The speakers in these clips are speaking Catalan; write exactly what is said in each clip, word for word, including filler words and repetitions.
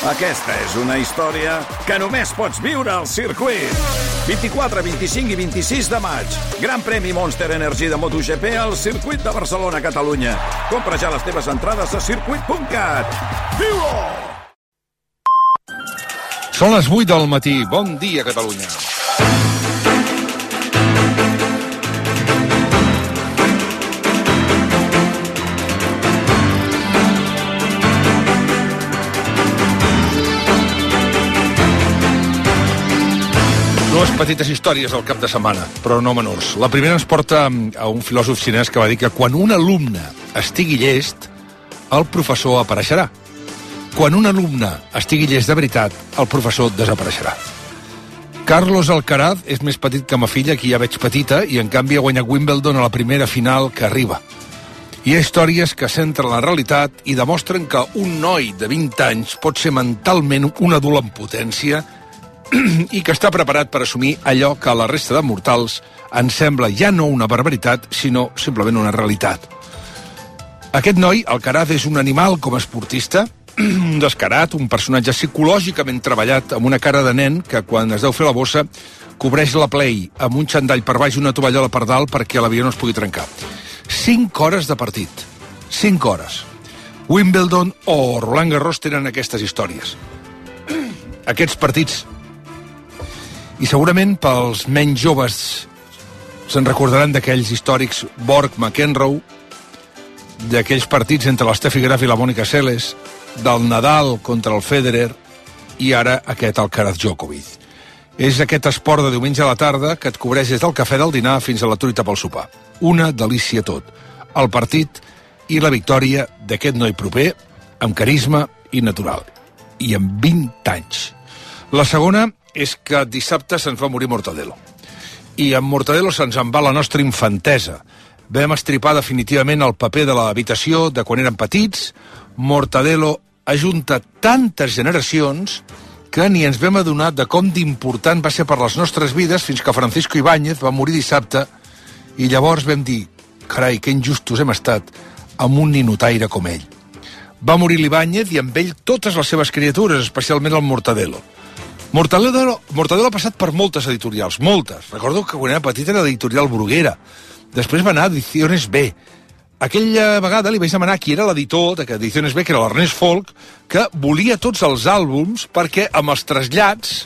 Aquesta és una història que només pots viure al circuit. vint-i-quatre, vint-i-cinc i vint-i-sis de maig. Gran premi Monster Energy de MotoGP al circuit de Barcelona, Catalunya. Compra ja les teves entrades a circuit punt cat. Viu-ho! Són les vuit del matí. Bon dia, Catalunya. Dues petites històries al cap de setmana, però no menors. La primera ens porta a un filòsof xinès que va dir que quan un alumne estigui llest, el professor apareixerà. Quan un alumne estigui llest de veritat, el professor desapareixerà. Carlos Alcaraz és més petit que ma filla, que ja veig petita, i en canvi ha guanyat Wimbledon a la primera final que arriba. Hi ha històries que centren la realitat i demostren que un noi de vint anys pot ser mentalment un adult en potència i que està preparat per assumir allò que a la resta de mortals ens sembla ja no una barbaritat, sinó simplement una realitat. Aquest noi, Alcaraz, és un animal com a esportista, un descarat, un personatge psicològicament treballat amb una cara de nen que quan es deu fer la bossa cobreix la play amb un xandall per baix i una tovallola per dalt perquè l'avió no es pugui trencar. Cinc hores de partit. Cinc hores. Wimbledon o Roland Garros tenen aquestes històries. Aquests partits. I segurament pels menys joves se'n recordaran d'aquells històrics Borg-McEnroe, d'aquells partits entre l'Steffi Graf i la Mònica Seles, del Nadal contra el Federer i ara aquest Alcaraz Djokovic. És aquest esport de diumenge a la tarda que et cobreix des del cafè del dinar fins a la truita pel sopar. Una delícia tot. El partit i la victòria d'aquest noi proper, amb carisma i natural. I amb vint anys. La segona és que dissabte se'ns va morir Mortadelo. I amb Mortadelo se'ns en va la nostra infantesa. Vam estripar definitivament el paper de l'habitació de quan érem petits. Mortadelo ajunta tantes generacions que ni ens vam adonar de com d'important va ser per les nostres vides fins que Francisco Ibáñez va morir dissabte i llavors vam dir, carai, que injustos hem estat amb un ninotaire com ell. Va morir l'Ibáñez i amb ell totes les seves criatures, especialment el Mortadelo. Mortadelo, Mortadelo ha passat per moltes editorials, moltes. Recordo que quan era petit era l'editorial Bruguera. Després va anar a Ediciones B. Aquella vegada li vaig demanar qui era l'editor d'Ediciones B, que era l'Ernest Folk, que volia tots els àlbums perquè amb els trasllats,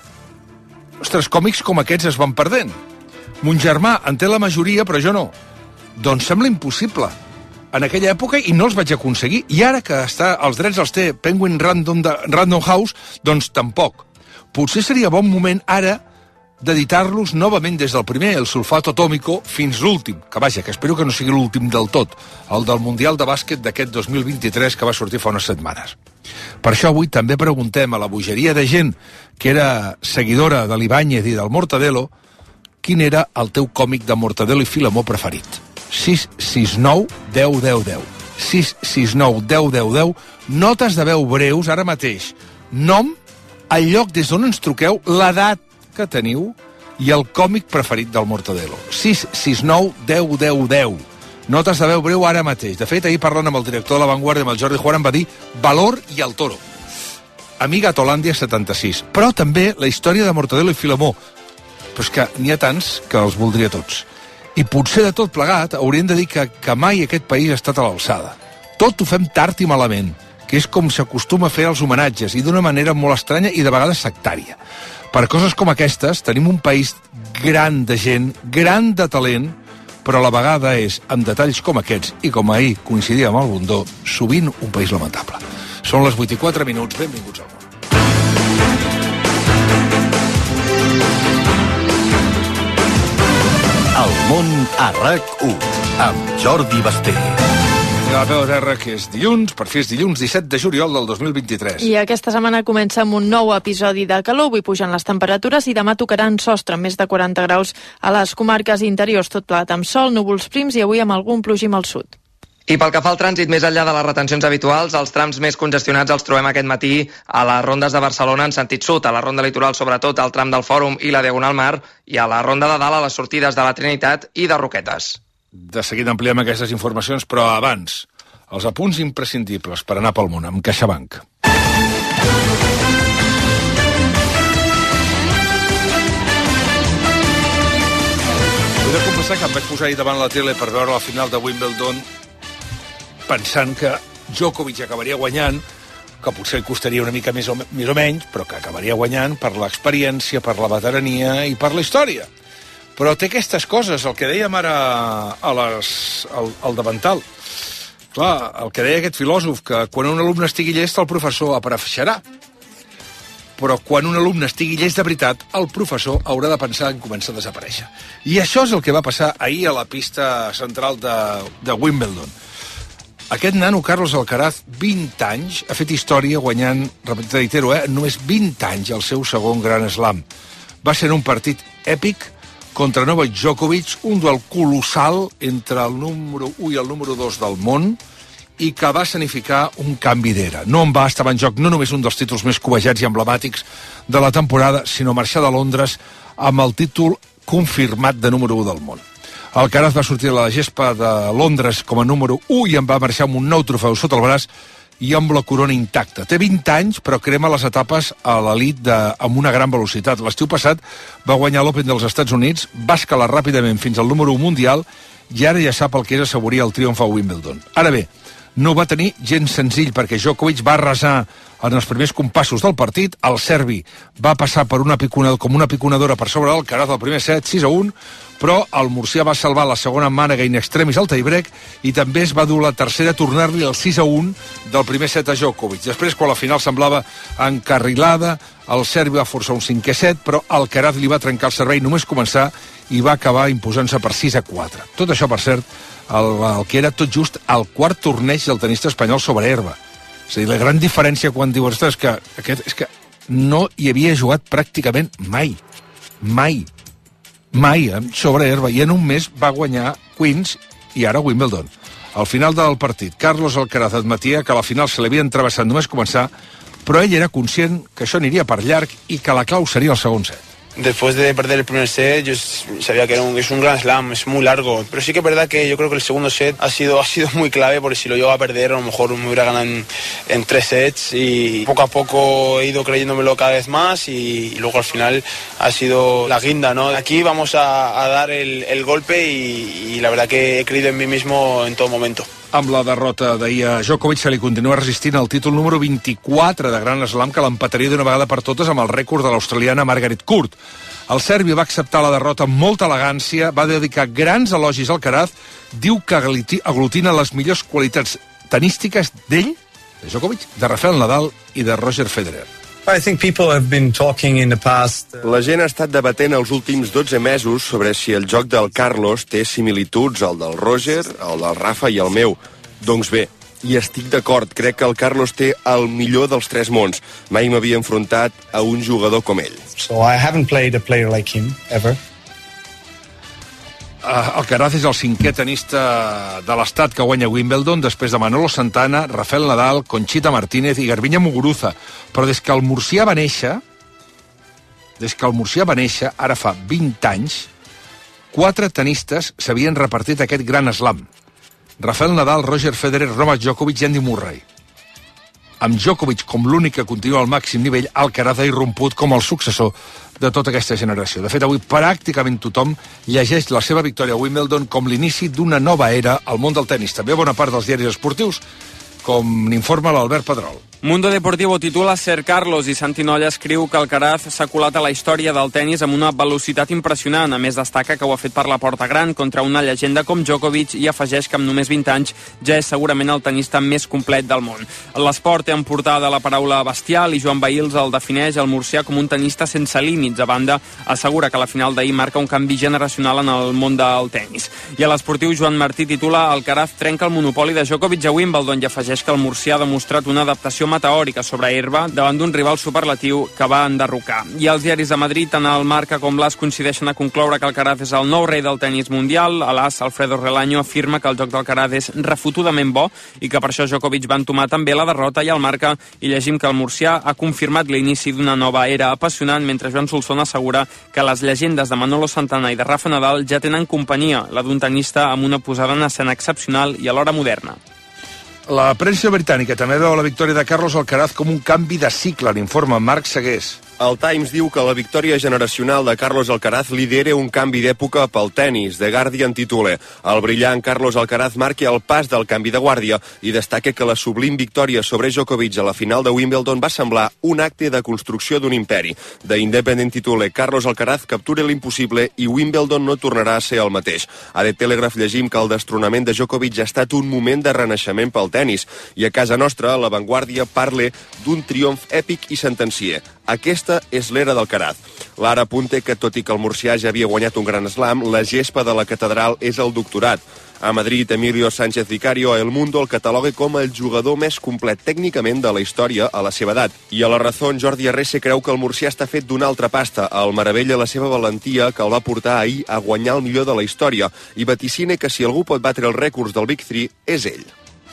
ostres, còmics com aquests es van perdent. Mon germà en té la majoria, però jo no. Doncs sembla impossible. En aquella època, i no els vaig aconseguir. I ara que està, els drets els té Penguin Random, de, Random House, doncs tampoc. Potser seria bon moment ara d'editar-los novament des del primer, el Sulfato Atómico, fins l'últim, que vaja, que espero que no sigui l'últim del tot, el del Mundial de Bàsquet d'aquest dos mil vint-i-tres que va sortir fa unes setmanes. Per això avui també preguntem a la bogeria de gent que era seguidora de l'Ibáñez i del Mortadelo quin era el teu còmic de Mortadelo i Filemó preferit. sis sis nou deu deu deu. sis sis nou deu deu deu. Notes de veu breus, ara mateix. Nom, el lloc des d'on ens truqueu, l'edat que teniu i el còmic preferit del Mortadelo. sis sis nou deu deu deu. Notes de veu breu ara mateix. De fet, ahir parlant amb el director de La Vanguardia, amb el Jordi Juan, em va dir Valor i el Toro. Amiga Tolàndia setanta-sis. Però també la història de Mortadelo i Filemó. Però és que n'hi ha tants que els voldria tots. I potser de tot plegat hauríem de dir que, que mai aquest país ha estat a l'alçada. Tot ho fem tard i malament, que és com s'acostuma a fer els homenatges, i d'una manera molt estranya i de vegades sectària. Per coses com aquestes tenim un país gran de gent, gran de talent, però a la vegada és, amb detalls com aquests, i com ahir coincidia amb el Bundó, sovint un país lamentable. Són les vuit i quatre minuts, benvinguts al món. El món a RAC u, amb Jordi Basté. La P dos R, que és dilluns, per fi és dilluns disset de juliol del dos mil vint-i-tres. I aquesta setmana comença amb un nou episodi de calor. Avui pugen les temperatures i demà tocaran sostre amb més de quaranta graus a les comarques interiors, tot plat amb sol, núvols prims i avui amb algun plogim al sud. I pel que fa al trànsit, més enllà de les retencions habituals, els trams més congestionats els trobem aquest matí a les rondes de Barcelona en sentit sud, a la ronda litoral sobretot al tram del Fòrum i la Diagonal Mar, i a la ronda de dalt a les sortides de la Trinitat i de Roquetes. De seguida ampliem aquestes informacions, però abans, els apunts imprescindibles per anar pel món amb CaixaBank. confessar que em vaig posar ahir davant la tele per veure la final de Wimbledon pensant que Djokovic acabaria guanyant, que potser li costaria una mica més o, més o menys, però que acabaria guanyant per l'experiència, per la veterania i per la història. Però té aquestes coses, el que dèiem ara a les, al, al davantal. Clar, el que deia aquest filòsof, que quan un alumne estigui llest, el professor apareixerà. Però quan un alumne estigui llest de veritat, el professor haurà de pensar en començar a desaparèixer. I això és el que va passar ahir a la pista central de, de Wimbledon. Aquest nano, Carlos Alcaraz, vint anys, ha fet història guanyant, reitero, eh, només vint anys el seu segon Grand Slam. Va ser en un partit èpic contra Novak Djokovic, un duel colossal entre el número u i el número dos del món, i que va significar un canvi d'era. No en va estar en joc no només un dels títols més cobejats i emblemàtics de la temporada, sinó marxar de Londres amb el títol confirmat de número u del món. Alcaraz va sortir a la gespa de Londres com a número u i en va marxar amb un nou trofeu sota el braç i amb la corona intacta. Té vint anys, però crema les etapes a l'elit amb una gran velocitat. L'estiu passat va guanyar l'Open dels Estats Units, va escalar ràpidament fins al número u mundial i ara ja sap el que és assaborir el triomf a Wimbledon. Ara bé, no va tenir gens senzill perquè Djokovic va arrasar en els primers compassos del partit. El serbi va passar per una piconadora, com una piconadora per sobre d'Alcaraz del primer set, sis a un, però el murcià va salvar la segona mànega in extremis al tiebreak i també es va dur la tercera a tornar-li el sis a un del primer set a Djokovic. Després, quan la final semblava encarrilada, el serbi va forçar un cinquè set, però Alcaraz li va trencar el servei només començar i va acabar imposant-se per sis a quatre. Tot això, per cert, el, el que era tot just el quart torneig del tenista espanyol sobre herba. És a dir, la gran diferència quan diuen, ostres, que, aquest, és que no hi havia jugat pràcticament mai. Mai. Mai, eh, sobre herba. I en un mes va guanyar Queens i ara Wimbledon. Al final del partit, Carlos Alcaraz admetia que la final se l'havia entrevessat només començar, però ell era conscient que això aniria per llarg i que la clau seria el segon set. Después de perder el primer set, yo sabía que era un, es un Grand Slam, es muy largo. Pero sí que es verdad que yo creo que el segundo set ha sido, ha sido muy clave, porque si lo llego a perder, a lo mejor me hubiera ganado en, en tres sets. Y poco a poco he ido creyéndomelo cada vez más y, y luego al final ha sido la guinda, ¿no? Aquí vamos a, a dar el, el golpe y, y la verdad que he creído en mí mismo en todo momento. Amb la derrota d'ahir a Djokovic se li continua resistint el títol número vint-i-quatre de Grand Slam, que l'empataria d'una vegada per totes amb el rècord de l'australiana Margaret Court. El serbi va acceptar la derrota amb molta elegància, va dedicar grans elogis al Alcaraz, diu que aglutina les millors qualitats tenístiques d'ell, de Djokovic, de Rafael Nadal i de Roger Federer. I think people have been talking in the past. La gent ha estat debatent els últims dotze mesos sobre si el joc del Carlos té similituds al del Roger, al del Rafa i el meu. Doncs bé, i estic d'acord, crec que el Carlos té el millor dels tres mons. Mai m'havia enfrontat a un jugador com ell. So I haven't played a player like him, ever. Uh, Alcaraz és el cinquè tenista de l'estat que guanya Wimbledon, després de Manolo Santana, Rafael Nadal, Conchita Martínez i Garbiñe Muguruza. Però des que el murcià va néixer, des que el murcià va néixer, ara fa vint anys, quatre tenistes s'havien repartit aquest Grand Slam. Rafael Nadal, Roger Federer, Novak Djokovic i Andy Murray. Amb Djokovic com l'únic que continua al màxim nivell, Alcaraz ha irromput com el successor de tota aquesta generació. De fet, avui pràcticament tothom llegeix la seva victòria a Wimbledon com l'inici d'una nova era al món del tenis. També bona part dels diaris esportius, com n'informa l'Albert Pedrol. Mundo Deportivo titula Ser Carlos i Santi Nolla escriu que Alcaraz s'ha colat a la història del tennis amb una velocitat impressionant. A més, destaca que ho ha fet per la porta gran contra una llegenda com Djokovic i afegeix que amb només vint anys ja és segurament el tenista més complet del món. L'esport té en portada la paraula bestial i Joan Bahils el defineix el murcià com un tenista sense límits. A banda, assegura que la final d'ahir marca un canvi generacional en el món del tennis. I a l'esportiu Joan Martí titula Alcaraz trenca el monopoli de Djokovic a Wimbledon i afegeix que el murcià ha demostrat una adaptació meteòrica sobre herba davant d'un rival superlatiu que va enderrocar. I els diaris de Madrid, tant el Marca com l'As coincideixen a concloure que Alcaraz és el nou rei del tenis mundial. A l'As, Alfredo Relaño afirma que el joc d'Alcaraz és refutudament bo i que per això Djokovic va entomar també la derrota. I al Marca hi llegim que el murcià ha confirmat l'inici d'una nova era apassionant, mentre Joan Solsona assegura que les llegendes de Manolo Santana i de Rafa Nadal ja tenen companyia, la d'un tenista amb una posada en escena excepcional i alhora moderna. La premsa britànica també veu la victòria de Carlos Alcaraz com un canvi de cicle, n'informa Marc Segués. El Times diu que la victòria generacional de Carlos Alcaraz lidera un canvi d'època pel tennis. The Guardian titula: el brillant Carlos Alcaraz marca el pas del canvi de guàrdia i destaca que la sublim victòria sobre Djokovic a la final de Wimbledon va semblar un acte de construcció d'un imperi. The Independent titula: Carlos Alcaraz captura l'impossible i Wimbledon no tornarà a ser el mateix. A The Telegraph llegim que el destronament de Djokovic ha estat un moment de renaixement pel tennis. I a casa nostra, La Vanguardia parla d'un triomf èpic i sentencia: aquesta és l'era d'Alcaraz. L'Ara apunta que, tot i que el murcià ja havia guanyat un gran slam, la gespa de la catedral és el doctorat. A Madrid, Emilio Sánchez Vicario a El Mundo el cataloga com el jugador més complet tècnicament de la història a la seva edat. I a La Razón, Jordi Arrese creu que el murcià està fet d'una altra pasta. El meravella la seva valentia que el va portar ahir a guanyar el millor de la història i vaticina que si algú pot batre els rècords del Big Three és ell.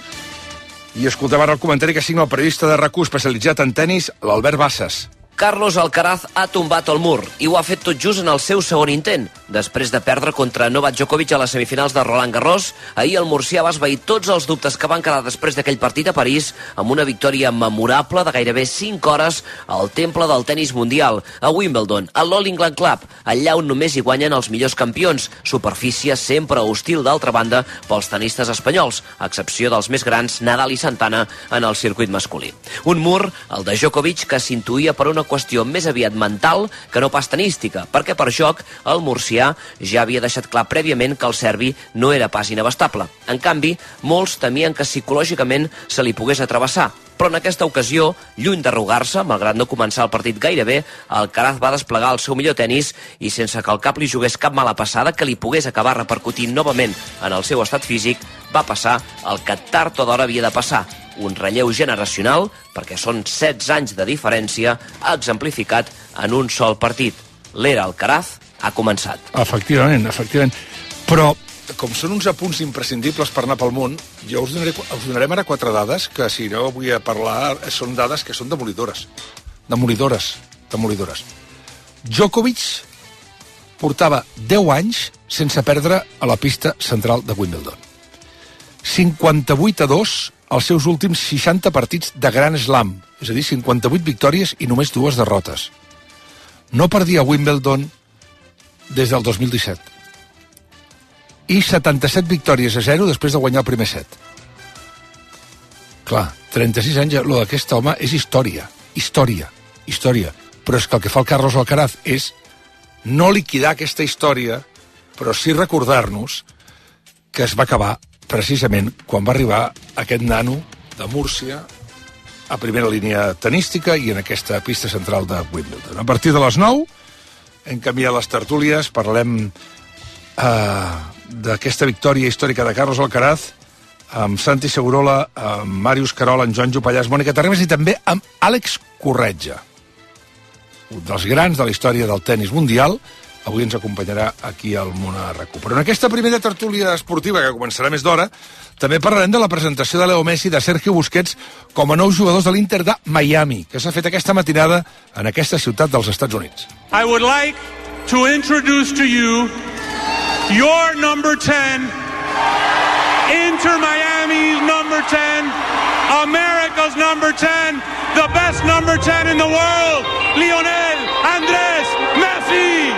I escoltem ara el comentari que signa el periodista de RAC u especialitzat en tennis, l'Albert Bassas. Carlos Alcaraz ha tombat el mur i ho ha fet tot just en el seu segon intent. Després de perdre contra Novak Djokovic a les semifinals de Roland Garros, ahir el murcià va esvair tots els dubtes que van quedar després d'aquell partit a París amb una victòria memorable de gairebé cinc hores al temple del tennis mundial, a Wimbledon, a l'All England Club, allà on només hi guanyen els millors campions, superfície sempre hostil d'altra banda pels tenistes espanyols, a excepció dels més grans Nadal i Santana en el circuit masculí. Un mur, el de Djokovic, que s'intuïa per una qüestió més aviat mental que no pas tenística, perquè per joc el murcià ja havia deixat clar prèviament que el serbi no era pas inabastable. En canvi, molts temien que psicològicament se li pogués atravessar, però en aquesta ocasió, lluny d'arrugar-se, malgrat no començar el partit gairebé, Alcaraz va desplegar el seu millor tennis i sense que el cap li jugués cap mala passada que li pogués acabar repercutint novament en el seu estat físic, va passar el que tard o d'hora havia de passar, un relleu generacional, perquè són setze anys de diferència, exemplificat en un sol partit. L'era Alcaraz ha començat. Efectivament, efectivament. Però, com són uns apunts imprescindibles per anar pel món, jo us, donaré, us donarem ara quatre dades que, si no vull parlar, són dades que són demolidores. Demolidores, demolidores. Djokovic portava deu anys sense perdre a la pista central de Wimbledon. cinquanta-vuit a dos els seus últims seixanta partits de Grand Slam, és a dir, cinquanta-vuit victòries i només dues derrotes. No perdia a Wimbledon des del dos mil disset. I setanta-set victòries a zero després de guanyar el primer set. Clar, trenta-sis anys, el d'aquest home és història, història, història. Però és que el que fa el Carlos Alcaraz és no liquidar aquesta història, però sí recordar-nos que es va acabar precisament quan va arribar aquest nano de Múrcia a primera línia tenística i en aquesta pista central de Wimbledon. A partir de les nou hem canviat les tertúlies, parlem eh, d'aquesta victòria històrica de Carlos Alcaraz amb Santi Segurola, amb Màrius Carol, amb Joan Jopallàs, Mònica Tarremes i també amb Àlex Corretja, un dels grans de la història del tennis mundial. Avui ens acompanyarà aquí al Món a RAC u. Però en aquesta primera tertúlia esportiva, que començarà més d'hora, també parlarem de la presentació de Leo Messi i de Sergio Busquets com a nous jugadors de l'Inter de Miami, que s'ha fet aquesta matinada en aquesta ciutat dels Estats Units. I would like to introduce to you your number ten, Inter Miami's number ten, America's number ten, the best number ten in the world, Lionel Andrés Messi.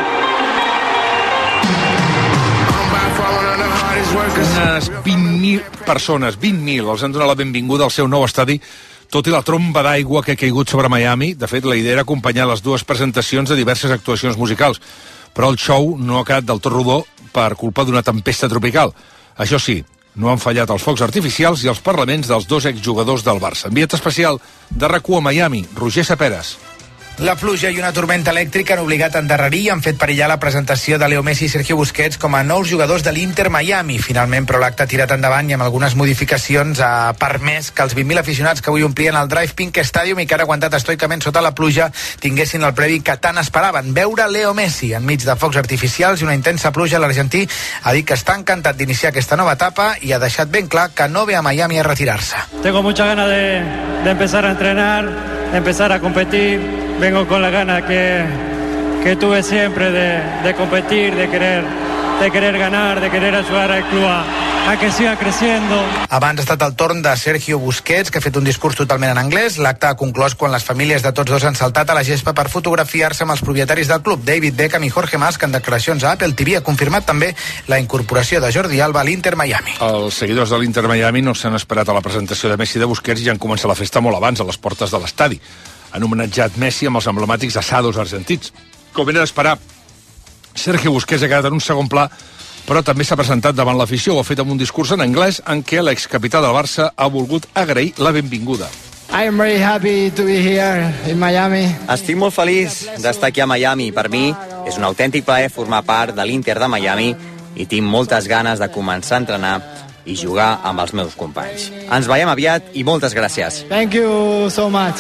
Unes vint mil persones, vint mil, els han donat la benvinguda al seu nou estadi, tot i la tromba d'aigua que ha caigut sobre Miami. De fet, la idea era acompanyar les dues presentacions de diverses actuacions musicals, però el show no ha quedat del tot rodó per culpa d'una tempesta tropical. Això sí, no han fallat els focs artificials i els parlaments dels dos exjugadors del Barça. Enviat especial de RAC u a Miami, Roger Saperes. La pluja i una tormenta elèctrica han obligat a endarrerir i han fet perillar la presentació de Leo Messi i Sergio Busquets com a nous jugadors de l'Inter Miami. Finalment, però, l'acte ha tirat endavant i amb algunes modificacions ha permès que els vint mil aficionats que avui omplien el Drive Pink Stadium i que han aguantat estoicament sota la pluja tinguessin el previ que tant esperaven, veure Leo Messi enmig de focs artificials i una intensa pluja. L'argentí ha dit que està encantat d'iniciar aquesta nova etapa i ha deixat ben clar que no ve a Miami a retirar-se. Tengo muchas ganas de, de empezar a entrenar, de empezar a competir. Vengo con la gana que, que tuve siempre de, de competir, de querer de querer ganar, de querer ayudar al club a, a que siga creciendo. Abans ha estat el torn de Sergio Busquets, que ha fet un discurs totalment en anglès. L'acte ha conclòs quan les famílies de tots dos han saltat a la gespa per fotografiar-se amb els propietaris del club, David Beckham i Jorge Mas, que en declaracions a Apple T V ha confirmat també la incorporació de Jordi Alba a l'Inter Miami. Els seguidors de l'Inter Miami no s'han esperat a la presentació de Messi i de Busquets i han començat la festa molt abans, a les portes de l'estadi. Han homenatjat Messi amb els emblemàtics assados argentins. Com era d'esperar, Sergio Busquets ha quedat en un segon pla, però també s'ha presentat davant l'afició. Ho ha fet amb un discurs en anglès en què l'excapità del Barça ha volgut agrair la benvinguda. I am very happy to be here in Miami. Estic molt feliç d'estar aquí a Miami. Per mi és un autèntic plaer formar part de l'Inter de Miami i tinc moltes ganes de començar a entrenar i jugar amb els meus companys. Ens veiem aviat i moltes gràcies. Thank you so much.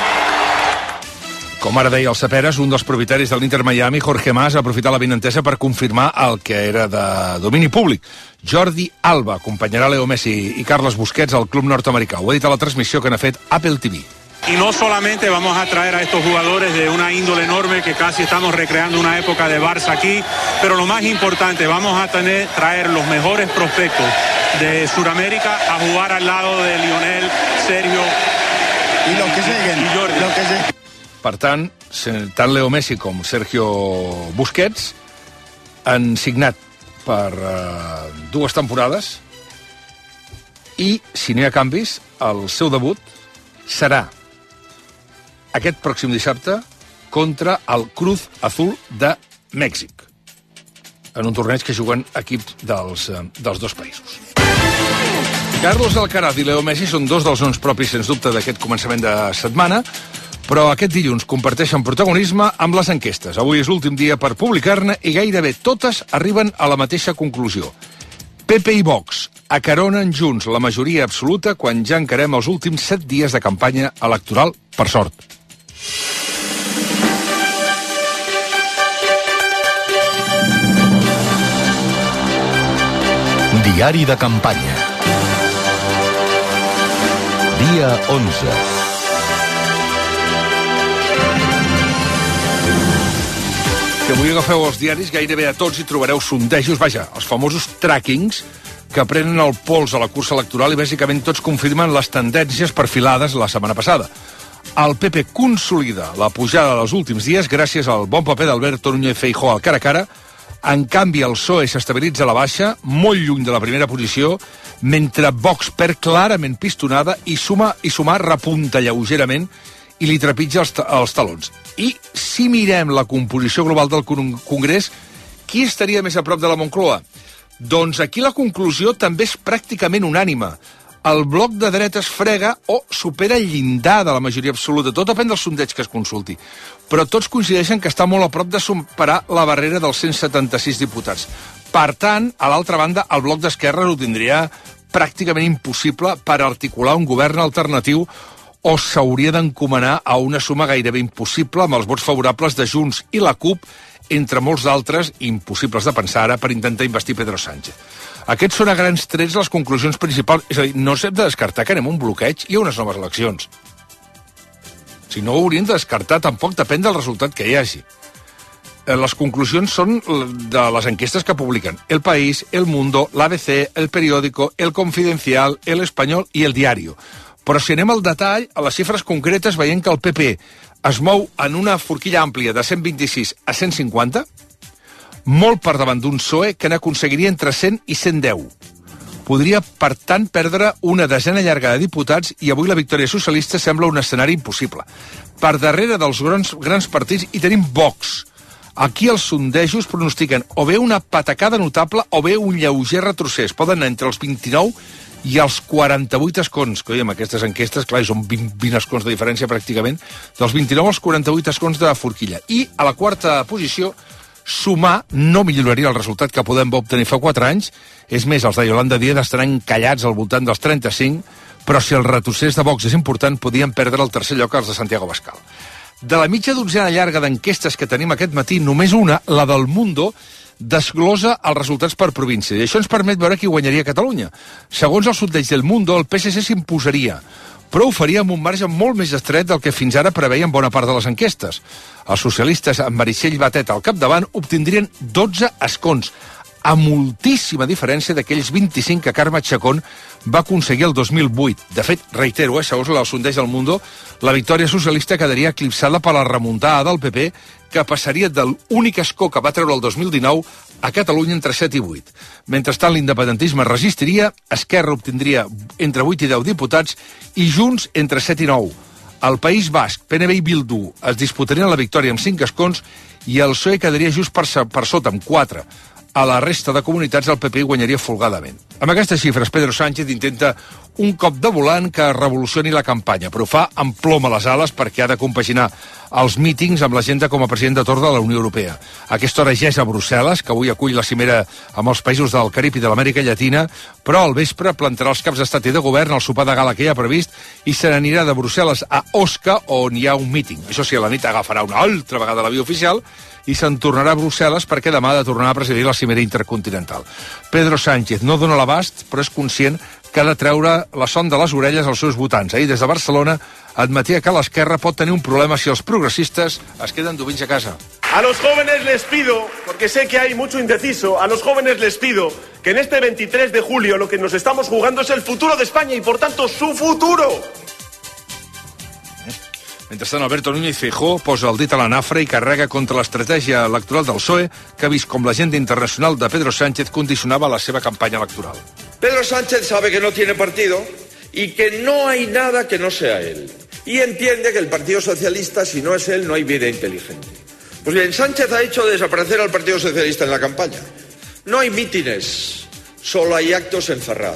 Com ara deia el Saperes, un dels propietaris de l'Inter Miami, Jorge Mas, ha aprofitat la benentesa per confirmar el que era de domini públic. Jordi Alba acompanyarà Leo Messi i Carles Busquets al club nord-americà. Ho ha dit a la transmissió que n'ha fet Apple T V. Y no solamente vamos a traer a estos jugadores de una índole enorme que casi estamos recreando una época de Barça aquí, pero lo más importante, vamos a tener, traer los mejores prospectos de Sudamérica a jugar al lado de Lionel, Sergio y los que lleguen, y Jordi. Los que lleguen. Per tant, tant Leo Messi com Sergio Busquets han signat per uh, dues temporades i, si no hi ha canvis, el seu debut serà aquest pròxim dissabte contra el Cruz Azul de Mèxic, en un torneig que juguen equips dels, uh, dels dos països. Carlos Alcaraz i Leo Messi són dos dels noms propis, sens dubte, d'aquest començament de setmana, però aquest dilluns comparteixen protagonisme amb les enquestes. Avui és l'últim dia per publicar-ne i gairebé totes arriben a la mateixa conclusió. P P i Vox acaronen junts la majoria absoluta quan ja encarem els últims set dies de campanya electoral, per sort. Diari de campanya. Dia onze. Si avui agafeu els diaris, gairebé a tots hi trobareu sondejos, vaja, els famosos trackings, que prenen el pols a la cursa electoral i bàsicament tots confirmen les tendències perfilades la setmana passada. El P P consolida la pujada dels últims dies gràcies al bon paper d'Alberto Núñez Feijóo al cara a cara. En canvi, el P S O E s'estabilitza a la baixa, molt lluny de la primera posició, mentre Vox perd clarament pistonada i suma i sumar repunta lleugerament i li trepitja els, els talons. I si mirem la composició global del Congrés, qui estaria més a prop de la Moncloa? Doncs aquí la conclusió també és pràcticament unànime. El bloc de dretes frega o supera el llindar de la majoria absoluta. Tot depèn del sondeig que es consulti. Però tots coincideixen que està molt a prop de superar la barrera dels cent setanta-sis diputats. Per tant, a l'altra banda, el bloc d'esquerra ho tindria pràcticament impossible per articular un govern alternatiu o s'hauria d'encomanar a una suma gairebé impossible amb els vots favorables de Junts i la CUP, entre molts d'altres impossibles de pensar ara, per intentar investir Pedro Sánchez. Aquests són a grans trets les conclusions principals. És a dir, no s'hem de descartar que anem a un bloqueig i a unes noves eleccions. Si no ho hauríem de descartar, tampoc depèn del resultat que hi hagi. Les conclusions són de les enquestes que publiquen El País, El Mundo, l'A B C, El Periódico, El Confidencial, El Español i El Diario. Però si anem al detall, a les xifres concretes, veiem que el P P es mou en una forquilla àmplia de cent vint-i-sis a cent cinquanta, molt per davant d'un P S O E que n'aconseguiria entre cent i cent deu. Podria, per tant, perdre una desena llarga de diputats i avui la victòria socialista sembla un escenari impossible. Per darrere dels grans, grans partits hi tenim Vox. Aquí els sondejos pronostiquen o bé una patacada notable o bé un lleuger retrocés. Poden anar entre els vint-i-nou i els quaranta-vuit escons, que amb aquestes enquestes, clar, són vint, vint escons de diferència pràcticament, dels vint-i-nou als quaranta-vuit escons de forquilla. I a la quarta posició, sumar no milloraria el resultat que Podem va obtenir fa quatre anys. És més, els de Yolanda Díaz estaran encallats al voltant dels trenta-cinc, però si el retrocés de Vox és important, podien perdre el tercer lloc als de Santiago Abascal. De la mitja dotzena llarga d'enquestes que tenim aquest matí, només una, la del Mundo, desglosa els resultats per província, i això ens permet veure qui guanyaria a Catalunya. Segons el sondeig del Mundo, el P S C s'imposaria, però ho faria amb un marge molt més estret del que fins ara preveien bona part de les enquestes. Els socialistes, amb Meritxell Batet al capdavant, obtindrien dotze escons, a moltíssima diferència d'aquells vint-i-cinc que Carme Chacón va aconseguir el dos mil vuit. De fet, reitero, eh, segons el sondeig del Mundo, la victòria socialista quedaria eclipsada per la remuntada del P P, que passaria de l'únic escó que va treure el dos mil dinou a Catalunya entre set i vuit. Mentrestant, l'independentisme resistiria, Esquerra obtindria entre vuit i deu diputats i Junts entre set i nou. Al País Basc, P N V i Bildu es disputarien la victòria amb cinc escons i el P S O E quedaria just per, per sota, amb quatre. A la resta de comunitats el P P guanyaria folgadament. Amb aquestes xifres, Pedro Sánchez intenta un cop de volant que revolucioni la campanya, però fa amb plom a les ales perquè ha de compaginar els mítings amb l'agenda com a president de torn de la Unió Europea. A aquesta hora ja és a Brussel·les, que avui acull la cimera amb els països del Carib i de l'Amèrica Llatina, però al vespre plantarà els caps d'estat i de govern al sopar de gala que ja ha previst i se n'anirà de Brussel·les a Osca, on hi ha un míting. Això sí, a la nit agafarà una altra vegada l'avió oficial i se'n tornarà a Brussel·les perquè demà ha de tornar a presidir la cimera intercontinental. Pedro Sánchez no dona l'abast, però és conscient que ha de treure la son de les orelles als seus votants. Ahir, des de Barcelona, admetia que l'esquerra pot tenir un problema si els progressistes es queden d'ovins a casa. A los jóvenes les pido, porque sé que hay mucho indeciso, a los jóvenes les pido que en este veintitrés de julio lo que nos estamos jugando es el futuro de España y, por tanto, su futuro. Mentrestant, Alberto Núñez Feijóo posa el dit a la nafra i carrega contra l'estratègia electoral del P S O E, que ha vist com l'agenda internacional de Pedro Sánchez condicionava la seva campanya electoral. Pedro Sánchez sabe que no tiene partido y que no hay nada que no sea él. Y entiende que el Partido Socialista, si no es él, no hay vida inteligente. Pues bien, Sánchez ha hecho desaparecer al Partido Socialista en la campaña. No hay mítines, solo hay actos en Ferraz.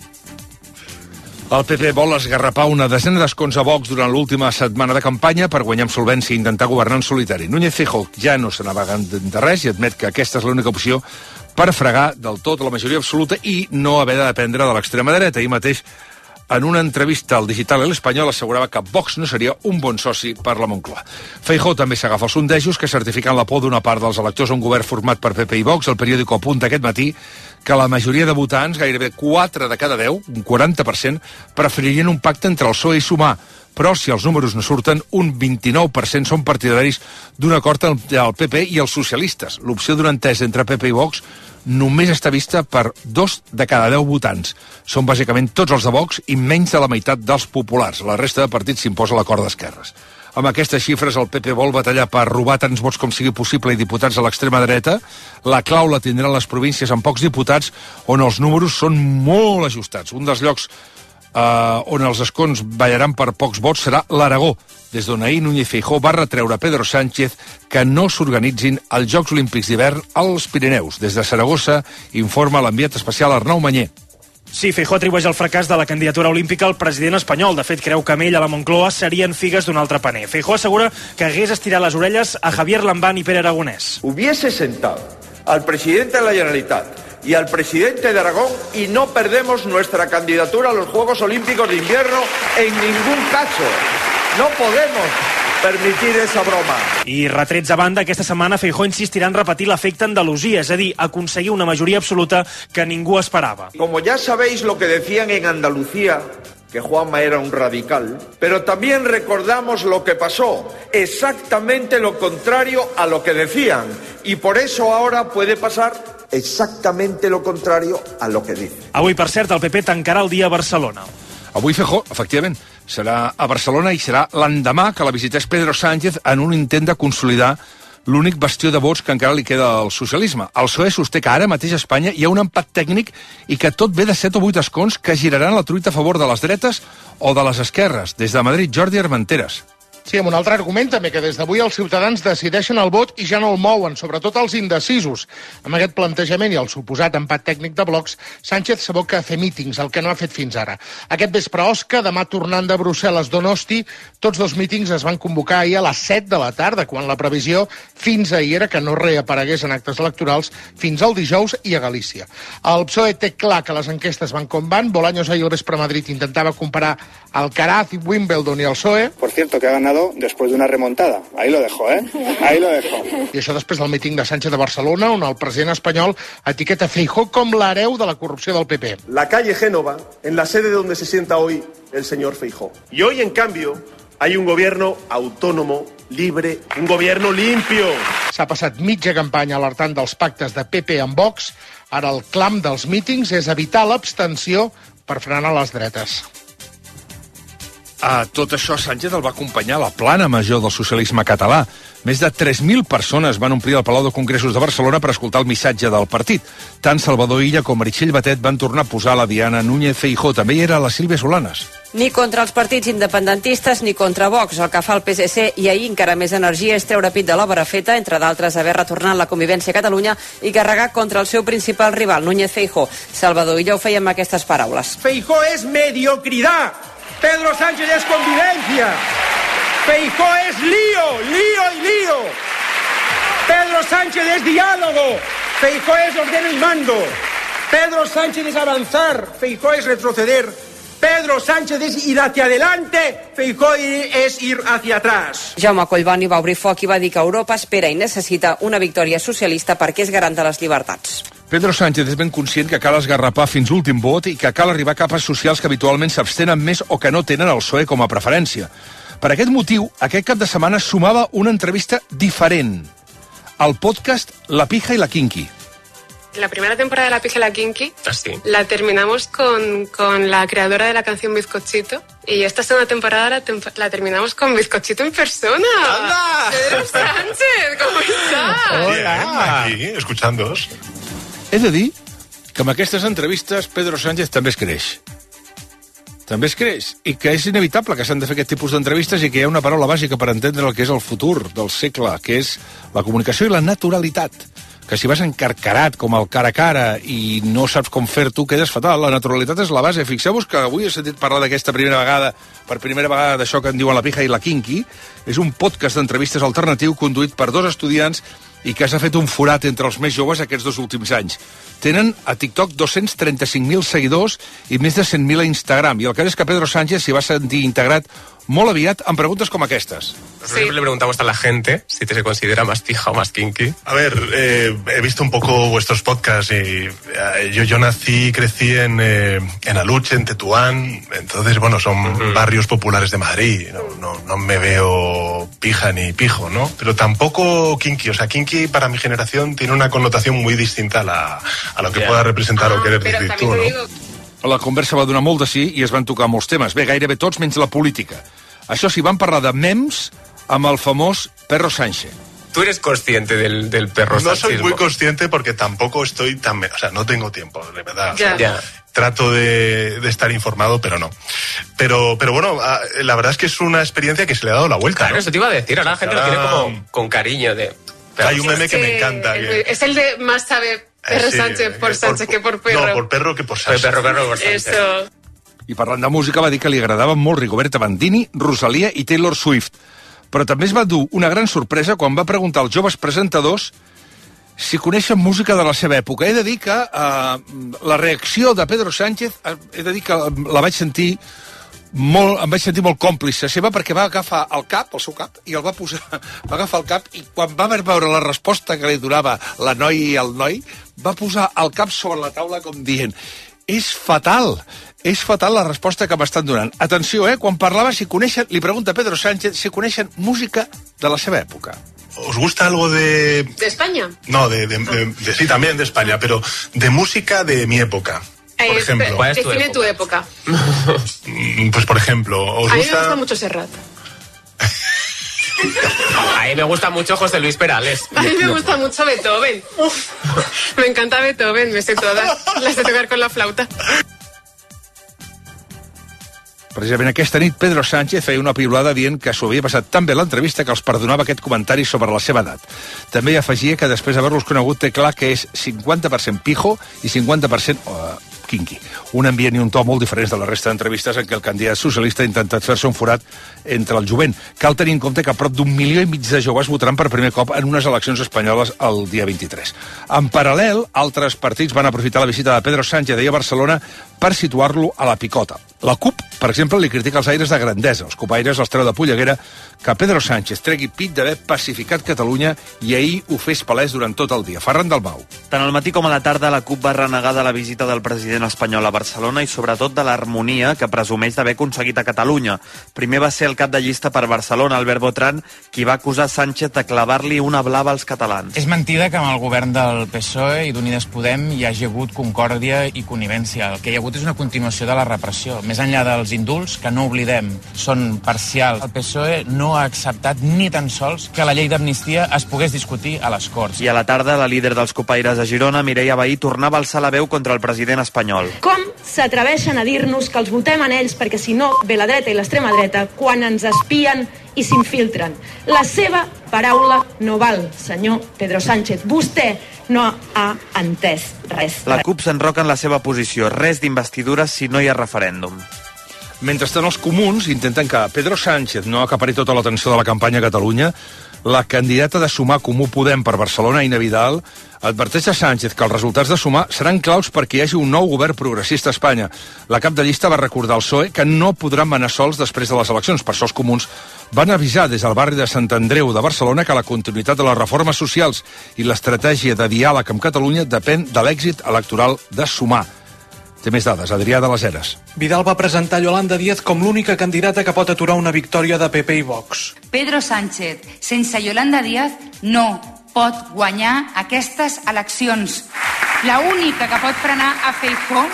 El P P vol esgarrapar una desena d'escons a Vox durant l'última setmana de campanya per guanyar amb solvència i intentar governar en solitari. Núñez Feijóo ja no se n'amaga de res i admet que aquesta és l'única opció per fregar del tot la majoria absoluta i no haver de dependre de l'extrema dreta. Ahir mateix, en una entrevista al Digital El Espanyol, assegurava que Vox no seria un bon soci per la Moncloa. Feijóo també s'agafa els sondejos que certifiquen la por d'una part dels electors a un govern format per P P i Vox. El periòdico apunta aquest matí que la majoria de votants, gairebé quatre de cada deu, un quaranta per cent, preferirien un pacte entre el P S O E i Sumar. Però si els números no surten, un vint-i-nou per cent són partidaris d'un acord entre el P P i els socialistes. L'opció d'un entès entre P P i Vox només està vista per dos de cada deu votants. Són bàsicament tots els de Vox i menys de la meitat dels populars. La resta de partits s'imposa l'acord d'esquerres. Amb aquestes xifres, el P P vol batallar per robar tants vots com sigui possible i diputats a l'extrema dreta. La clau la tindran les províncies amb pocs diputats, on els números són molt ajustats. Un dels llocs eh, on els escons ballaran per pocs vots serà l'Aragó, des d'on ahir Núñez Feijóo va retreure a Pedro Sánchez que no s'organitzin els Jocs Olímpics d'hivern als Pirineus. Des de Saragossa informa l'enviat especial Arnau Manyer. Sí, Feijóo atribueix el fracàs de la candidatura olímpica al president espanyol. De fet, creu que amb ell a la Moncloa serien figues d'un altre paner. Feijóo assegura que hagués estirat les orelles a Javier Lambán i Pere Aragonès. Hubiese sentado al presidente de la Generalitat y al presidente de Aragón y no perdemos nuestra candidatura a los Juegos Olímpicos de Invierno en ningún caso. No podemos permitir esa broma. I retrets a banda, aquesta setmana Feijóo insistirà en repetir l'efecte Andalusia, és a dir, aconseguir una majoria absoluta que ningú esperava. Como ya sabéis lo que decían en Andalucía, que Juanma era un radical, pero también recordamos lo que pasó, exactamente lo contrario a lo que decían, y por eso ahora puede pasar exactamente lo contrario a lo que dicen. Avui, per cert, el P P tancarà el dia a Barcelona. Avui Feijóo, efectivament, serà a Barcelona i serà l'endemà que la visités Pedro Sánchez en un intent de consolidar l'únic bastió de vots que encara li queda al socialisme. El P S O E sosté que ara mateix a Espanya hi ha un empat tècnic i que tot ve de set o vuit escons que giraran la truita a favor de les dretes o de les esquerres. Des de Madrid, Jordi Armenteres. Sí, amb un altre argument també, que des d'avui els ciutadans decideixen el vot i ja no el mouen, sobretot els indecisos. Amb aquest plantejament i el suposat empat tècnic de blocs, Sánchez s'aboca a fer mítings, el que no ha fet fins ara. Aquest vespre a Osca, demà tornant de Brussel·les-Donosti, tots dos mítings es van convocar ahir a les set de la tarda, quan la previsió fins ahir era que no reaparegués en actes electorals fins al dijous i a Galícia. El P S O E té clar que les enquestes van com van. Bolaños ahir al vespre a Madrid intentava comparar Alcaraz i Wimbledon i el P S O E. Por cierto, que ha ganado después de una remontada. Ahí lo dejo, ¿eh? Ahí lo dejo. I això després del míting de Sánchez de Barcelona, on el president espanyol etiqueta Feijóo com l'hereu de la corrupció del P P. La calle Génova, en la sede donde se sienta hoy el señor Feijóo. Y hoy, en cambio, hay un gobierno autónomo, libre, un gobierno limpio. S'ha passat mitja campanya alertant dels pactes de P P amb Vox. Ara el clam dels mítings és evitar l'abstenció per frenar les dretes. A tot això, Sánchez el va acompanyar a la plana major del socialisme català. Més de tres mil persones van omplir el Palau de Congressos de Barcelona per escoltar el missatge del partit. Tant Salvador Illa com Meritxell Batet van tornar a posar la Diana Núñez Feijóo. També hi era la Sílvia Solanas. Ni contra els partits independentistes ni contra Vox. El que fa el P S C i ahir encara més energia és treure pit de l'obra feta, entre d'altres haver retornat la convivència a Catalunya i carregar contra el seu principal rival, Núñez Feijóo. Salvador Illa ho feia amb aquestes paraules. Feijóo es mediocridad. Pedro Sánchez es convivencia. Feijóo es lío, lío y lío. Pedro Sánchez es diálogo. Feijóo es ordeno y mando. Pedro Sánchez es avanzar. Feijóo es retroceder. Pedro Sánchez es ir hacia adelante. Feijóo es ir hacia atrás. Jaume Collboni va obrir foc i va dir que Europa espera i necessita una victòria socialista perquè és garant de les llibertats. Pedro Sánchez és ben conscient que cal esgarrapar fins l'últim vot i que cal arribar a capes socials que habitualment s'abstenen més o que no tenen el P S O E com a preferència. Per aquest motiu, aquest cap de setmana sumava una entrevista diferent al podcast La Pija y la Kinky. La primera temporada de La Pija y la Kinky ¿Ah, sí? la terminamos con, con la creadora de la canción Bizcochito, y esta segunda temporada la, tem la terminamos con Bizcochito en persona. ¡Anda! Pedro Sánchez, ¿cómo estás? Hola. Bien, aquí, escuchándoos. He de dir que amb aquestes entrevistes Pedro Sánchez també es creix. També es creix. I que és inevitable que s'han de fer aquest tipus d'entrevistes i que hi ha una paraula bàsica per entendre el que és el futur del segle, que és la comunicació i la naturalitat. Que si vas encarcarat com el cara a cara i no saps com fer-t'ho, quedes fatal. La naturalitat és la base. Fixeu-vos que avui he sentit parlar d'aquesta primera vegada, per primera vegada d'això que en diuen La Pija i la Kinky. És un podcast d'entrevistes alternatiu conduït per dos estudiants i que s'ha fet un forat entre els més joves aquests dos últims anys. Tenen a TikTok dos-cents trenta-cinc mil seguidors i més de cent mil a Instagram. I el cas és que Pedro Sánchez s'hi va sentir integrat molt aviat amb preguntes com aquestes. Nosotros siempre le preguntamos a la gente si te se considera más pija o más kinky. A ver, eh, he visto un poco vuestros podcasts y eh, yo, yo nací y crecí en, eh, en Aluche, en Tetuán, entonces, bueno, son uh-huh. barrios populares de Madrid. No, no, no me veo pija ni pijo, ¿no? Pero tampoco kinky. O sea, kinky para mi generación tiene una connotación muy distinta a, la, a lo que yeah. pueda representar ah, o querer decir tú, ¿no? Digo... La conversa va donar molt de sí i es van tocar molts temes. Bé, gairebé tots menys la política. Això sí, van parlar de memes amb el famós Perro Sánchez. ¿Tú eres consciente del, del perro sánchez? No soy muy consciente porque tampoco estoy tan... O sea, no tengo tiempo, de verdad. Ya. O sea, ya. Trato de, de estar informado, pero no. Pero, pero bueno, la verdad es que es una experiencia que se le ha dado la vuelta. Claro, ¿no? Eso te iba a decir. Ahora la gente ahora... lo tiene como con cariño de... Pero hay un meme que, que me encanta. Que... Es el de más sabe... Perro sí, Sánchez por Sánchez por, que por perro. No, por perro que por Sánchez. Perro, perro por Sánchez. Eso. I parlant de música va dir que li agradaven molt Rigoberta Bandini, Rosalia i Taylor Swift. Però també es va dur una gran sorpresa quan va preguntar als joves presentadors si coneixen música de la seva època. He de dir que uh, la reacció de Pedro Sánchez, uh, he de dir que la vaig sentir molt, em vaig sentir molt còmplice seva perquè va agafar el cap, el seu cap, i el va posar, va agafar el cap i quan va veure la resposta que li donava la noi i el noi, va posar el cap sobre la taula com dient és fatal, és fatal la resposta que m'estan donant. Atenció, eh, quan parlava si coneixen, li pregunta Pedro Sánchez si coneixen música de la seva època. ¿Os gusta algo de...? ¿De España? No, de, de, de, de sí, también de España, pero de música de mi época. Por eh, ejemplo. ¿Cuál es tu define época? tu época. Pues por ejemplo, ¿os a mí gusta... me gusta mucho Serrat. A mí me gusta mucho José Luis Perales. A mí me gusta mucho Beethoven. Uf, me encanta Beethoven, me sé todas. Las de tocar con la flauta. Precisament aquesta nit Pedro Sánchez feia una piulada dient que s'ho havia passat tan bé l'entrevista que els perdonava aquest comentari sobre la seva edat. També afegia que després d'haver-los conegut té clar que és cinquanta per cent pijo i cinquanta per cent uh, kinky. Un ambient i un to molt diferents de la resta d'entrevistes en què el candidat socialista ha intentat fer-se un forat entre el jovent. Cal tenir en compte que prop d'un milió i mig de joves votaran per primer cop en unes eleccions espanyoles el dia vint-i-tres. En paral·lel, altres partits van aprofitar la visita de Pedro Sánchez ahir a Barcelona per situar-lo a la picota. La CUP, per exemple, li critica els aires de grandesa. Els copaires els treu de polleguera que Pedro Sánchez tregui pit d'haver pacificat Catalunya i ahir ho fes palès durant tot el dia. Ferran Dalmau. Tant al matí com a la tarda, la CUP va renegar de la visita del president espanyol a Barcelona i sobretot de l'harmonia que presumeix d'haver aconseguit a Catalunya. Primer va ser el cap de llista per Barcelona, Albert Botran, qui va acusar Sánchez de clavar-li una blava als catalans. És mentida que amb el govern del P S O E i d'Unides Podem hi hagi hagut concòrdia i connivència. El que hi ha hagut és una continuació de la repressió. Més enllà dels indults, que no oblidem, són parcials. El P S O E no ha acceptat ni tan sols que la llei d'amnistia es pogués discutir a les Corts. I a la tarda, la líder dels copaires a Girona, Mireia Vehí, tornava a alçar la veu contra el president espanyol. Com s'atreveixen a dir-nos que els votem en ells perquè si no ve la dreta i l'extrema dreta quan ens espien i s'infiltren? La seva paraula no val, senyor Pedro Sánchez. Vostè no ha entès res. La CUP s'enroca en la seva posició. Res d'investidura si no hi ha referèndum. Mentrestant, els comuns intenten que Pedro Sánchez no acapari tota l'atenció de la campanya a Catalunya. La candidata de Sumar Comú Podem per Barcelona, Ina Vidal, adverteix a Sánchez que els resultats de Sumar seran claus perquè hi hagi un nou govern progressista a Espanya. La cap de llista va recordar al P S O E que no podran manar sols després de les eleccions. Per això els comuns van avisar des del barri de Sant Andreu de Barcelona que la continuïtat de les reformes socials i l'estratègia de diàleg amb Catalunya depèn de l'èxit electoral de Sumar. Té més dades, Adrià de les Heres. Vidal va presentar Yolanda Díaz com l'única candidata que pot aturar una victòria de P P i Vox. Pedro Sánchez, sense Yolanda Díaz, no pot guanyar aquestes eleccions. La única que pot frenar a Feijóo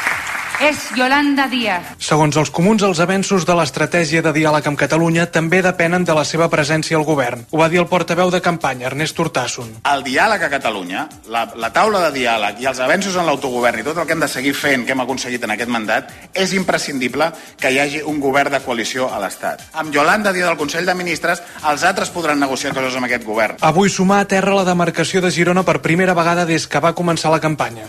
és Yolanda Díaz. Segons els comuns, els avenços de l'estratègia de diàleg amb Catalunya també depenen de la seva presència al govern. Ho va dir el portaveu de campanya, Ernest Urtasun. El diàleg a Catalunya, la, la taula de diàleg i els avenços en l'autogovern i tot el que hem de seguir fent, que hem aconseguit en aquest mandat, és imprescindible que hi hagi un govern de coalició a l'Estat. Amb Yolanda Díaz del Consell de Ministres, els altres podran negociar coses amb aquest govern. Avui Sumar aterra la demarcació de Girona per primera vegada des que va començar la campanya.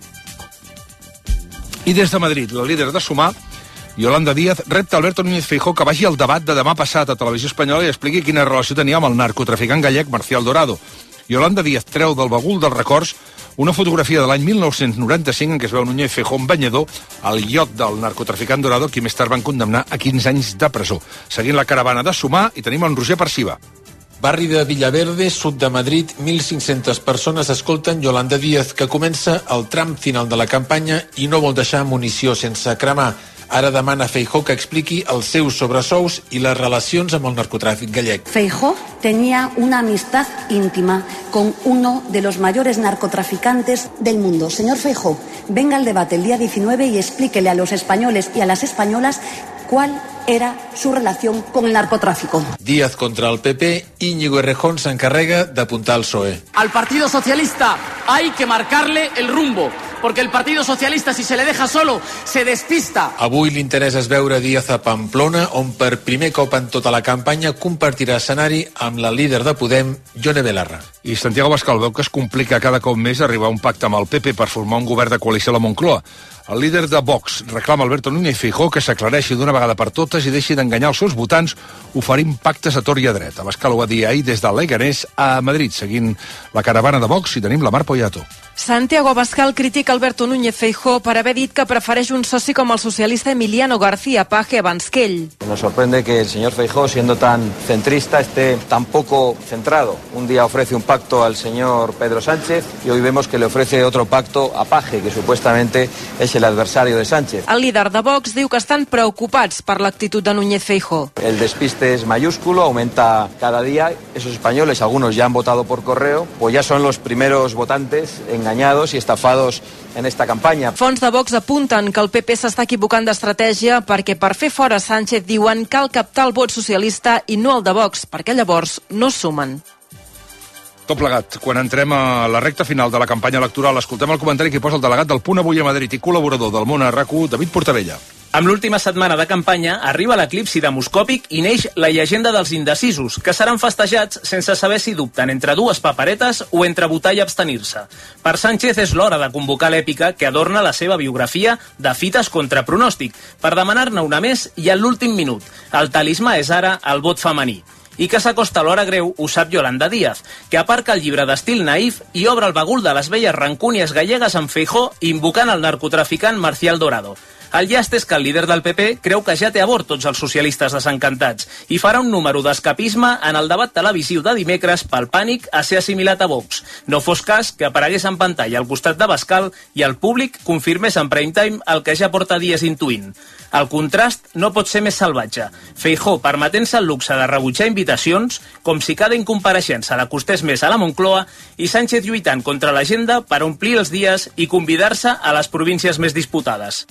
I des de Madrid, la líder de Sumar, Yolanda Díaz, repta Alberto Núñez Feijóo que vagi al debat de demà passat a Televisió Espanyola i expliqui quina relació tenia amb el narcotraficant gallec Marcial Dorado. Yolanda Díaz treu del bagul dels records una fotografia de l'any mil nou-cents noranta-cinc en què es veu Núñez Feijóo en banyador al iot del narcotraficant Dorado, qui més tard van condemnar a quinze anys de presó. Seguint la caravana de Sumar, i tenim en Roger Perciba. Barri de Villaverde, sud de Madrid, mil cinc-centes persones escolten Yolanda Díaz, que comença el tram final de la campanya i no vol deixar munició sense cremar. Ara demana a Feijóo que expliqui els seus sobresous i les relacions amb el narcotràfic gallec. Feijóo tenía una amistad íntima con uno de los mayores narcotraficantes del mundo. Señor Feijóo, venga al debate el día diecinueve y explíquele a los españoles y a las españolas cuál era su relación con el narcotráfico. Díaz contra el P P, Íñigo Errejón s'encarrega d'apuntar al P S O E. Al Partido Socialista hay que marcarle el rumbo, porque el Partido Socialista, si se le deja solo, se despista. Avui l'interès és veure Díaz a Pamplona, on per primer cop en tota la campanya compartirà escenari amb la líder de Podem, Yone Belarra. I Santiago Abascal veu que es complica cada cop més arribar a un pacte amb el P P per formar un govern de coalició a la Moncloa. El líder de Vox reclama a Alberto Núñez Feijóo que s'aclareixi d'una vegada per totes i deixi d'enganyar els seus votants oferint pactes a tort i a dret. Abascal ho va dir ahir des de Leganés a Madrid. Seguint la caravana de Vox, i tenim la Mar Poyato. Santiago Abascal critica Alberto Núñez Feijóo per haver dit que prefereix un soci com el socialista Emiliano García Paje abans que ell. Nos sorprende que el señor Feijóo, siendo tan centrista, esté tan poco centrado. Un día ofrece un pacto al señor Pedro Sánchez y hoy vemos que le ofrece otro pacto a Paje, que supuestamente es el adversario de Sánchez. El líder de Vox diu que estan preocupats per l'actitud de Núñez Feijóo. El despiste es mayúsculo, aumenta cada día. Esos españoles, algunos ya han votado por correo, pues ya son los primeros votantes en engañados y estafados en esta campaña. Fons de Vox apunten que el P P s'està equivocant d'estratègia perquè per fer fora Sánchez diuen cal captar el vot socialista i no el de Vox, perquè llavors no sumen. Tot plegat, quan entrem a la recta final de la campanya electoral, escoltem el comentari que posa el delegat del Punt Avui a Madrid i col·laborador del Món a R A C u, David Portavella. Amb l'última setmana de campanya arriba l'eclipsi demoscòpic i neix la llegenda dels indecisos, que seran festejats sense saber si dubten entre dues paperetes o entre votar i abstenir-se. Per Sánchez és l'hora de convocar l'èpica que adorna la seva biografia de fites contra pronòstic, per demanar-ne una més i en l'últim minut. El talismà és ara el vot femení. I que s'acosta l'hora greu ho sap Yolanda Díaz, que aparca el llibre d'estil naïf i obre el bagul de les velles rancúnies gallegues amb Feijóo invocant el narcotraficant Marcial Dorado. El llast és que el líder del P P creu que ja té a bord tots els socialistes desencantats i farà un número d'escapisme en el debat televisiu de dimecres pel pànic a ser assimilat a Vox. No fos cas que aparegués en pantalla al costat de Bascal i el públic confirmés en prime time el que ja porta dies intuint. El contrast no pot ser més salvatge. Feijóo permetent-se el luxe de rebutjar invitacions, com si cada incompareixença l'acostés més a la Moncloa, i Sánchez lluitant contra l'agenda per omplir els dies i convidar-se a les províncies més disputades.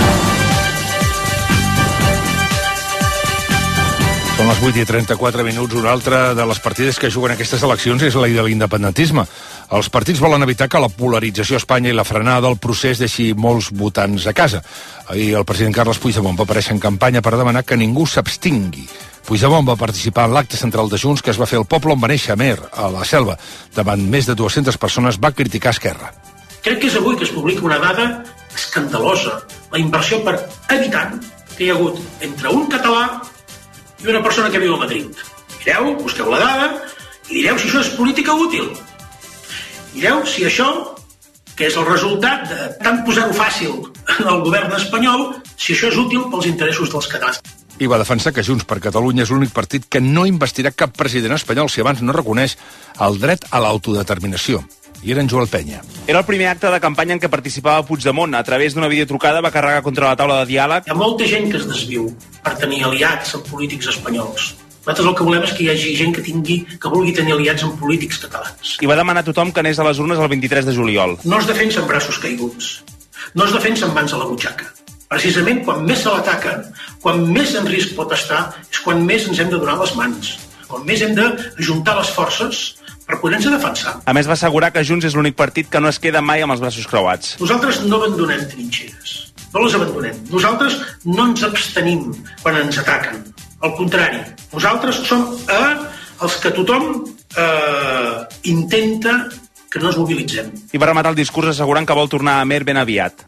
Són les vuit i trenta-quatre minuts. Una altra de les partides que juguen aquestes eleccions és la de l'independentisme. Els partits volen evitar que la polarització a Espanya i la frenada del procés deixi molts votants a casa. Ahir el president Carles Puigdemont va aparèixer en campanya per demanar que ningú s'abstingui. Puigdemont va participar en l'acte central de Junts que es va fer al poble on va néixer, Amer, a la Selva. Davant més de dues-centes persones va criticar Esquerra. Crec que és avui que es publica una dada escandalosa. La inversió per habitant que hi ha hagut entre un català i una persona que viu a Madrid. Mireu, busqueu la dada i direu si això és política útil. Mireu si això, que és el resultat de tant posar-ho fàcil en el govern espanyol, si això és útil pels interessos dels catalans. I va defensar que Junts per Catalunya és l'únic partit que no investirà cap president espanyol si abans no reconeix el dret a l'autodeterminació. I era en Joel Penya. Era el primer acte de campanya en què participava Puigdemont. A través d'una videotrucada va carregar contra la taula de diàleg. Hi ha molta gent que es desviu per tenir aliats amb polítics espanyols. Nosaltres el que volem és que hi hagi gent que tingui, que vulgui tenir aliats amb polítics catalans. I va demanar a tothom que anés a les urnes el vint-i-tres de juliol. No es defensa amb braços caiguts. No es defensa amb mans a la butxaca. Precisament quan més se l'ataquen, quan més en risc pot estar, és quan més ens hem de donar les mans. Quan més hem d'ajuntar les forces per poder-nos defensar. A més, va assegurar que Junts és l'únic partit que no es queda mai amb els braços creuats. Nosaltres no abandonem trinxeres. No les abandonem. Nosaltres no ens abstenim quan ens ataquen. Al contrari, nosaltres som eh, els que tothom eh, intenta que no es mobilitzem. I va rematar el discurs assegurant que vol tornar a Amer ben aviat.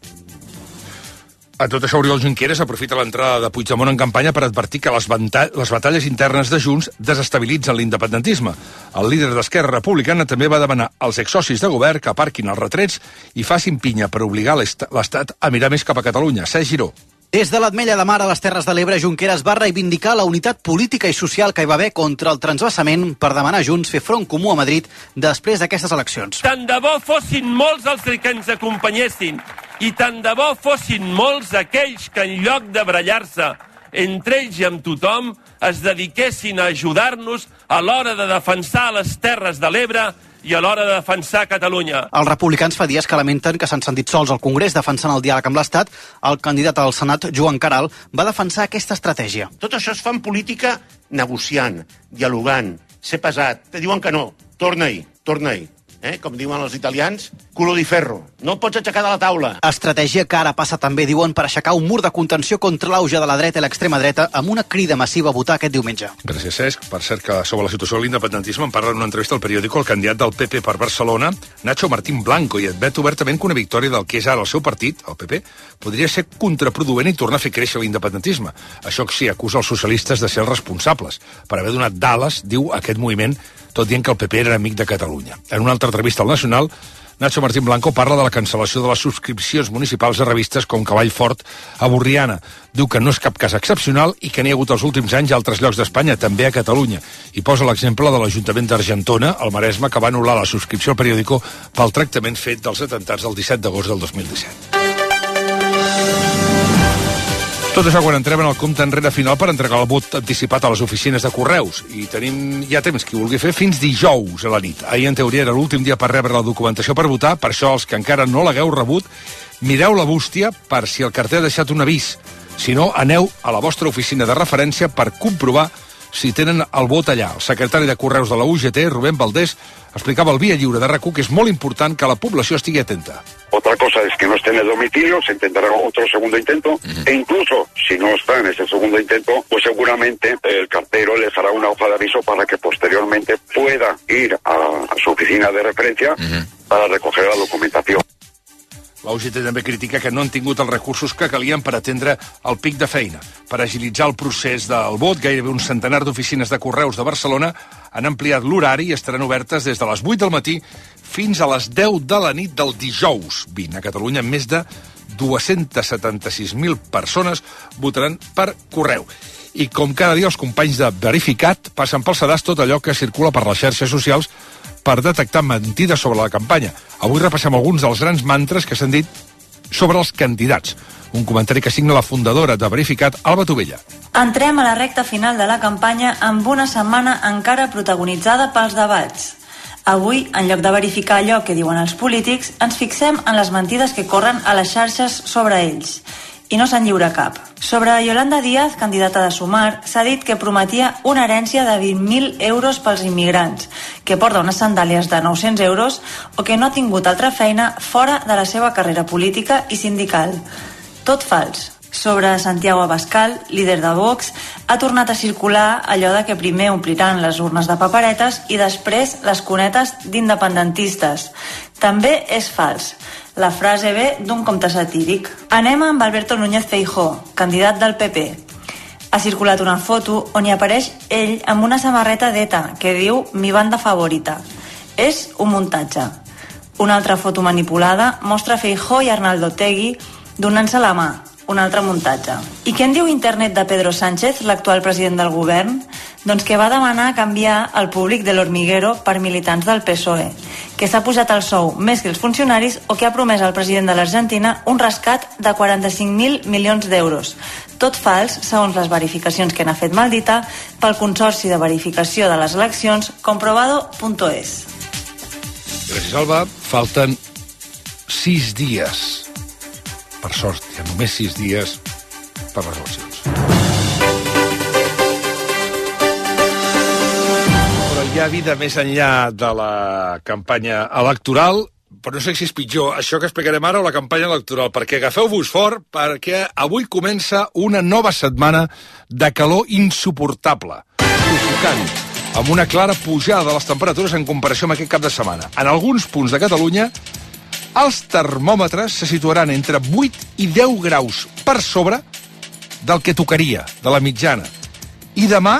A tot això, Oriol Junqueras aprofita l'entrada de Puigdemont en campanya per advertir que les, les batalles internes de Junts desestabilitzen l'independentisme. El líder d'Esquerra Republicana també va demanar als exsocis de govern que aparquin els retrets i facin pinya per obligar l'Estat a mirar més cap a Catalunya. Sergi Giró. Des de l'Ametlla de Mar a les Terres de l'Ebre, Junqueras va reivindicar la unitat política i social que hi va haver contra el transvasament per demanar a Junts fer front comú a Madrid després d'aquestes eleccions. Tant de bo fossin molts els que ens acompanyessin i tant de bo fossin molts aquells que en lloc de barallar-se entre ells i amb tothom es dediquessin a ajudar-nos a l'hora de defensar les Terres de l'Ebre i a l'hora de defensar Catalunya. Els republicans fa dies que lamenten que s'han sentit sols al Congrés defensant el diàleg amb l'Estat. El candidat al Senat, Joan Caral, va defensar aquesta estratègia. Tot això es fa en política negociant, dialogant, ser pesat. Te diuen que no, torna-hi, torna-hi. Eh? Com diuen els italians, culo di ferro. No pots aixecar de la taula. Estratègia que ara passa també, diuen, per aixecar un mur de contenció contra l'auge de la dreta i l'extrema dreta amb una crida massiva a votar aquest diumenge. Gràcies, Cesc. Per cert que sobre la situació de l'independentisme en parla en una entrevista al periòdico el candidat del P P per Barcelona, Nacho Martín Blanco, i admet obertament que una victòria del que és ara el seu partit, el P P, podria ser contraproduent i tornar a fer créixer l'independentisme. Això sí, acusa els socialistes de ser els responsables per haver donat d'ales, diu, a aquest moviment, tot dient que el P P era enemic de Catalunya. En una altra entrevista al Nacional, Nacho Martín Blanco parla de la cancel·lació de les subscripcions municipals a revistes com Cavall Fort a Borriana. Diu que no és cap cas excepcional i que n'hi ha hagut els últims anys a altres llocs d'Espanya, també a Catalunya. I posa l'exemple de l'Ajuntament d'Argentona, al Maresme, que va anul·lar la subscripció al periòdico pel tractament fet dels atentats del disset d'agost del dos mil disset. Tot això quan entrem en el compte enrere final per entregar el vot anticipat a les oficines de correus. I tenim ja temps, qui vulgui fer, fins dijous a la nit. Ahir, en teoria, era l'últim dia per rebre la documentació per votar. Per això, els que encara no l'hagueu rebut, mireu la bústia per si el carter ha deixat un avís. Si no, aneu a la vostra oficina de referència per comprovar si tenen el vot allà. El secretari de Correus de la U G T, Rubén Valdés, explicava al Via Lliure de RAC u que és molt important que la població estigui atenta. Otra cosa es que no esté en el domicilio, se intentará otro segundo intento, uh-huh. e incluso si no está en ese segundo intento, pues seguramente el cartero les hará una hoja de aviso para que posteriormente pueda ir a, a su oficina de referencia uh-huh. para recoger la documentación. La U G T també critica que no han tingut els recursos que calien per atendre el pic de feina. Per agilitzar el procés del vot, gairebé un centenar d'oficines de correus de Barcelona han ampliat l'horari i estaran obertes des de les vuit del matí fins a les deu de la nit del dijous vint. A Catalunya, més de dos-cents setanta-sis mil persones votaran per correu. I com cada dia, els companys de Verificat passen pel sedàs tot allò que circula per les xarxes socials per detectar mentides sobre la campanya. Avui repassem alguns dels grans mantres que s'han dit sobre els candidats. Un comentari que signa la fundadora de Verificat, Alba Tovella. Entrem a la recta final de la campanya amb una setmana encara protagonitzada pels debats. Avui, en lloc de verificar allò que diuen els polítics, ens fixem en les mentides que corren a les xarxes sobre ells. I no se'n lliura cap. Sobre Yolanda Díaz, candidata de Sumar, s'ha dit que prometia una herència de vint mil euros pels immigrants, que porta unes sandàlies de nou-cents euros o que no ha tingut altra feina fora de la seva carrera política i sindical. Tot fals. Sobre Santiago Abascal, líder de Vox, ha tornat a circular allò de que primer ompliran les urnes de paperetes i després les cunetes d'independentistes. També és fals. La frase ve d'un conte satíric. Anem amb Alberto Núñez Feijóo, candidat del P P. Ha circulat una foto on hi apareix ell amb una samarreta d'ETA que diu «Mi banda favorita». És un muntatge. Una altra foto manipulada mostra Feijóo i Arnaldo Otegi donant-se la mà. Un altre muntatge. I què en diu internet de Pedro Sánchez, l'actual president del govern? Doncs que va demanar canviar el públic de l'Hormiguero per militants del P S O E, que s'ha posat el sou més que els funcionaris o que ha promès al president de l'Argentina un rescat de quaranta-cinc mil milions d'euros. Tot fals, segons les verificacions que n'ha fet Maldita pel Consorci de Verificació de les Eleccions comprobado punt es. Gràcies, Alba. Falten sis dies. Per sort, hi ha només sis dies per les eleccions. Però hi ha vida més enllà de la campanya electoral, però no sé si és pitjor això que explicarem ara o la campanya electoral, perquè agafeu-vos fort, perquè avui comença una nova setmana de calor insuportable, sufocant, amb una clara pujada de les temperatures en comparació amb aquest cap de setmana. En alguns punts de Catalunya, els termòmetres se situaran entre vuit i deu graus per sobre del que tocaria, de la mitjana. I demà,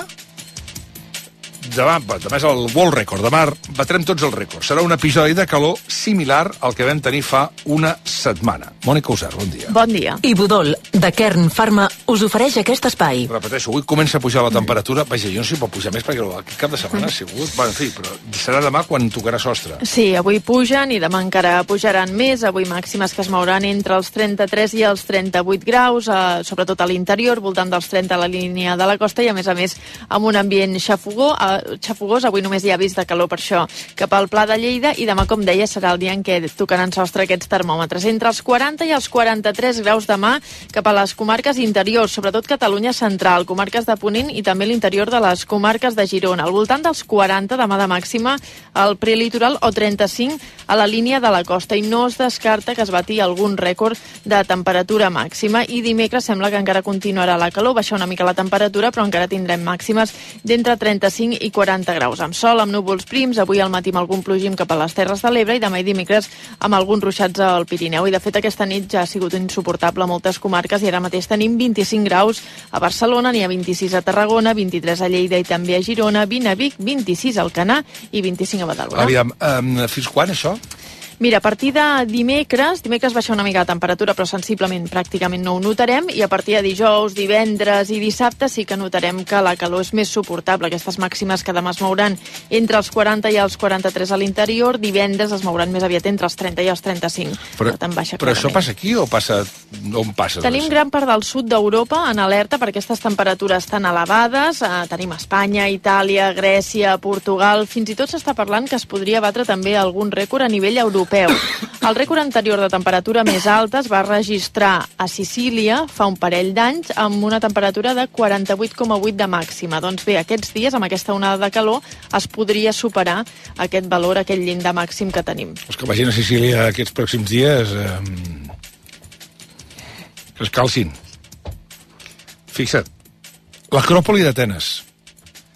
demà, demà és el World Record, demà batrem tots els rècords. Serà un episodi de calor similar al que vam tenir fa una setmana. Mònica Usar, bon dia. Bon dia. I Budol, de Kern Pharma, us ofereix aquest espai. Repeteixo, avui comença a pujar la temperatura. Vaja, jo no s'hi pot pujar més perquè aquest cap de setmana ha sigut... Bueno, en fi, però serà demà quan tocarà sostre. Sí, avui pugen i demà encara pujaran més. Avui màximes que es mouran entre els trenta-tres i els trenta-vuit graus, eh, sobretot a l'interior, voltant dels trenta a la línia de la costa i, a més a més, amb un ambient xafogó, eh, xafogós. Avui només hi ha vist de calor per això cap al Pla de Lleida i demà, com deia, serà el dia en què tocaran sostre aquests termòmetres. Entre els quaranta i els quaranta-tres graus demà cap a les comarques interiors, sobretot Catalunya central, comarques de Ponent i també l'interior de les comarques de Girona. Al voltant dels quaranta demà de màxima al prelitoral o trenta-cinc a la línia de la costa i no es descarta que es bati algun rècord de temperatura màxima i dimecres sembla que encara continuarà la calor, baixar una mica la temperatura però encara tindrem màximes d'entre trenta-cinc i quaranta graus. Amb sol, amb núvols prims, avui al matí amb algun plogim cap a les Terres de l'Ebre i demà i dimecres amb alguns ruixats al Pirineu. I de fet aquesta nit ja ha sigut insuportable a moltes comarques i ara mateix tenim vint-i-cinc graus a Barcelona, n'hi ha vint-i-sis a Tarragona, vint-i-tres a Lleida i també a Girona, vint a Vic, vint-i-sis a Alcanar i vint-i-cinc a Badalona. Aviam, um, fins quan això? Mira, a partir de dimecres, dimecres baixa una mica la temperatura, però sensiblement pràcticament no ho notarem, i a partir de dijous, divendres i dissabte sí que notarem que la calor és més suportable. Aquestes màximes que demà es mouran entre els quaranta i els quaranta-tres a l'interior, divendres es mouran més aviat entre els trenta i els trenta-cinc. Però, per tant, baixa però això passa aquí o passa... on passa? Tenim gran part del sud d'Europa en alerta per aquestes temperatures tan elevades. Eh, tenim Espanya, Itàlia, Grècia, Portugal... Fins i tot s'està parlant que es podria batre també algun rècord a nivell europeu. El rècord anterior de temperatura més alta es va registrar a Sicília fa un parell d'anys amb una temperatura de quaranta-vuit coma vuit de màxima. Doncs bé, aquests dies, amb aquesta onada de calor, es podria superar aquest valor, aquest llindar màxim que tenim. Els que vagin a Sicília aquests pròxims dies... Eh, que es calcin. Fixa't, l'Acròpoli d'Atenes.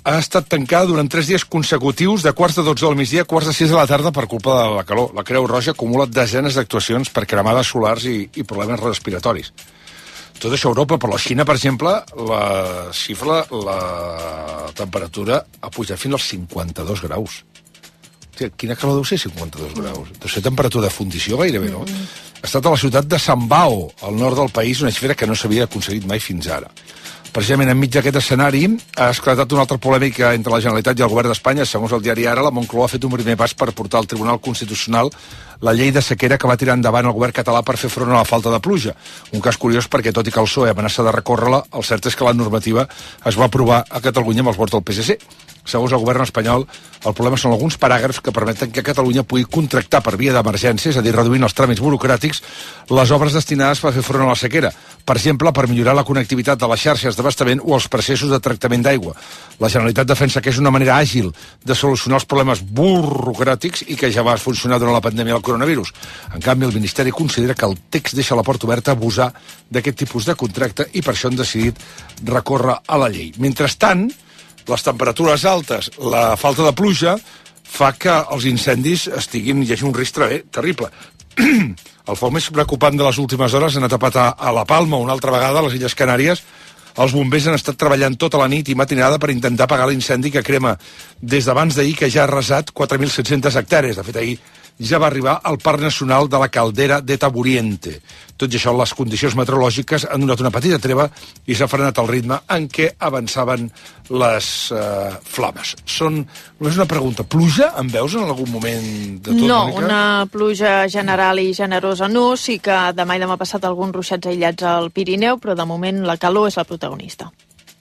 ha estat tancada durant tres dies consecutius de quarts de dotze del migdia a quarts de sis de la tarda per culpa de la calor. La Creu Roja acumula desenes d'actuacions per cremades solars i, i problemes respiratoris. Tot això a Europa, però la Xina, per exemple, la xifra, la temperatura ha pujat fins als cinquanta-dos graus. Hòstia, quina calor deu ser cinquanta-dos graus? Deu ser temperatura de fundició gairebé, no? Mm. Ha estat a la ciutat de Sambao, al nord del país, una xifra que no s'havia aconseguit mai fins ara. Precisament enmig d'aquest escenari ha esclatat una altra polèmica entre la Generalitat i el govern d'Espanya. Segons el diari Ara, la Moncloa ha fet un primer pas per portar al Tribunal Constitucional la llei de sequera que va tirar endavant el govern català per fer front a la falta de pluja. Un cas curiós perquè, tot i que el P S O E amenaça de recórrer-la, el cert és que la normativa es va aprovar a Catalunya amb els vots del P S C. Segons el govern espanyol, el problema són alguns paràgrafs que permeten que Catalunya pugui contractar per via d'emergència, és a dir, reduint els tràmits burocràtics, les obres destinades per fer front a la sequera. Per exemple, per millorar la connectivitat de les xarxes d'abastament o els processos de tractament d'aigua. La Generalitat defensa que és una manera àgil de solucionar els problemes burocràtics i que ja va funcionar durant la pandèmia del coronavirus. En canvi, el Ministeri considera que el text deixa la porta oberta a abusar d'aquest tipus de contracte i per això han decidit recórrer a la llei. Mentrestant, les temperatures altes, la falta de pluja, fa que els incendis estiguin, hi hagi un risc terrible. El foc més preocupant de les últimes hores ha tapat a, a La Palma una altra vegada, a les Illes Canàries. Els bombers han estat treballant tota la nit i matinada per intentar apagar l'incendi que crema des d'abans d'ahir, que ja ha arrasat quatre mil set-centes hectàrees. De fet, ahir ja va arribar al Parc Nacional de la Caldera de Taburiente. Tot i això, les condicions meteorològiques han donat una petita treva i s'ha frenat el ritme en què avançaven les uh, flames. Són, és una pregunta, pluja en veus en algun moment de tot? No, Mònica? una pluja general i generosa no, sí que demà i demà passat alguns ruixats aïllats al Pirineu, però de moment la calor és la protagonista.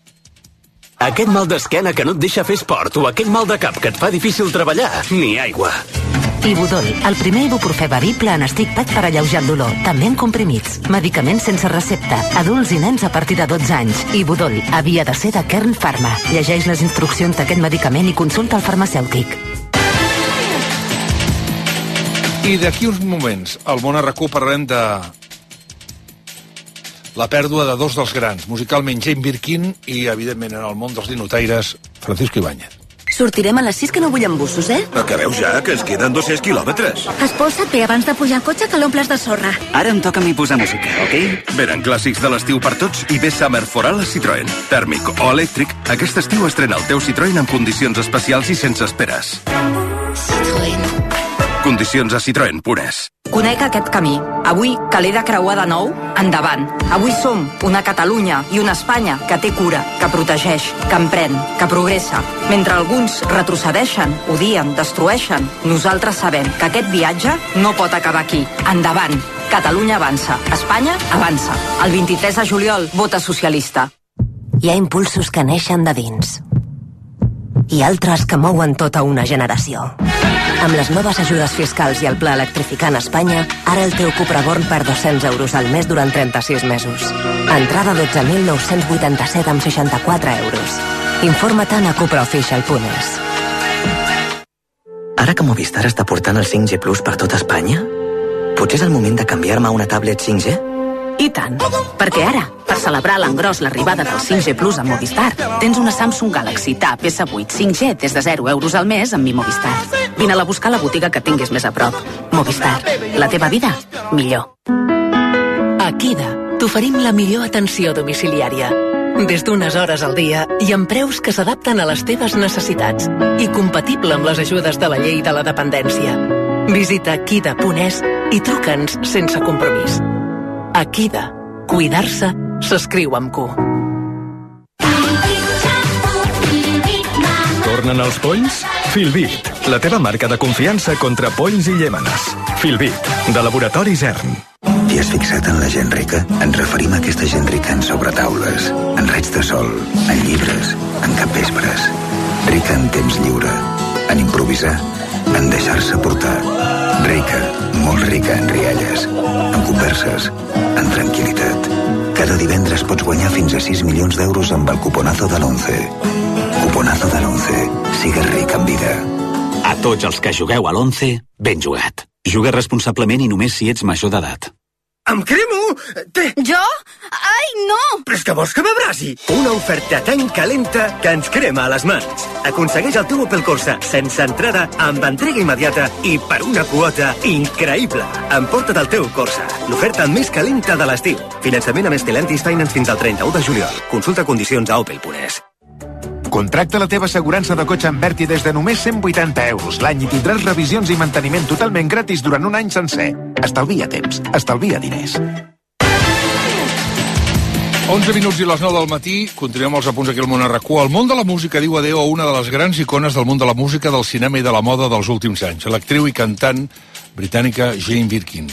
Aquest mal d'esquena que no et deixa fer esport o aquell mal de cap que et fa difícil treballar, ni aigua. Ibudol, el primer ibuprofè bevible en stick pack per alleujar el dolor, també en comprimits. Medicaments sense recepta, adults i nens a partir de dotze anys. Ibudol havia de ser de Kern Pharma. Llegeix les instruccions d'aquest medicament i consulta el farmacèutic. I d'aquí uns moments, al Món a RAC1 parlarem de la pèrdua de dos dels grans, musicalment Jane Birkin i, evidentment, en el món dels dinotaires, Francisco Ibáñez. Sortirem a les sis, que no vull embussos, eh? Acabeu ja, que ens queden dos-cents quilòmetres. Esposa't bé abans de pujar en cotxe que l'omples de sorra. Ara em toca a mi posar música, ok? Venen clàssics de l'estiu per tots i ve Summer for All a Citroën. Tèrmic o elèctric, aquest estiu estrena el teu Citroën en condicions especials i sense esperes. Citroën. Condicions a citroen punt es. Conec aquest camí. Avui, que l'he de creuar de nou, endavant. Avui som una Catalunya i una Espanya que té cura, que protegeix, que emprèn, que progressa. Mentre alguns retrocedeixen, odien, destrueixen, nosaltres sabem que aquest viatge no pot acabar aquí. Endavant. Catalunya avança. Espanya avança. El vint-i-tres de juliol, vota socialista. Hi ha impulsos que neixen de dins i altres que mouen tota una generació. Amb les noves ajudes fiscals i el pla Electrificant Espanya, ara el teu Cupra Born per dos-cents euros al mes durant trenta-sis mesos. Entrada dotze mil nou-cents vuitanta-set amb seixanta-quatre euros. Informa't a cupraofficial punt es. Ara que Movistar està portant el cinc G Plus per tot Espanya, potser és el moment de canviar-me a una tablet cinc G? I tant, perquè ara, per celebrar a l'engròs l'arribada del cinc G Plus amb Movistar, tens una Samsung Galaxy Tab S vuit cinc G des de zero euros al mes amb mi Movistar. Vine-la a buscar a la botiga que tinguis més a prop. Movistar, la teva vida, millor. A Kida t'oferim la millor atenció domiciliària. Des d'unes hores al dia i amb preus que s'adapten a les teves necessitats i compatible amb les ajudes de la llei de la dependència. Visita kida punt es i truca'ns sense compromís. A Kida, cuidar-se s'escriu amb Q. Tornen els polls? Filbit, la teva marca de confiança contra polls i llèmenes. Filbit, de Laboratori Zern. T'hi has fixat en la gent rica? Ens referim a aquesta gent rica en sobretaules, en raigs de sol, en llibres, en capvespres. Rica en temps lliure, en improvisar, en deixar-se portar. Rica, molt rica en rialles, en converses, en tranquil·litat. Cada divendres pots guanyar fins a sis milions d'euros amb el cuponazo de l'once. Cuponazo de l'once. Sigues ric en vida. A tots els que jugueu a l'once, ben jugat. Juga responsablement i només si ets major d'edat. Em cremo! Té! Jo? Ai, no! Però és que vols que m'abrasi? Una oferta tan calenta que ens crema a les mans. Aconsegueix el teu Opel Corsa sense entrada, amb entrega immediata i per una quota increïble. Emporta't el teu Corsa. L'oferta més calenta de l'estiu. Finançament amb Stellantis Finance fins al trenta-u de juliol. Consulta condicions a opel punt es. Contracta la teva assegurança de cotxe amb Berti des de només cent vuitanta euros l'any i tindràs revisions i manteniment totalment gratis durant un any sencer. Estalvia temps, estalvia diners. onze minuts i les nou del matí, continuem els apunts aquí al Món R Q. El món de la música diu adéu a una de les grans icones del món de la música, del cinema i de la moda dels últims anys, l'actriu i cantant britànica Jane Birkin.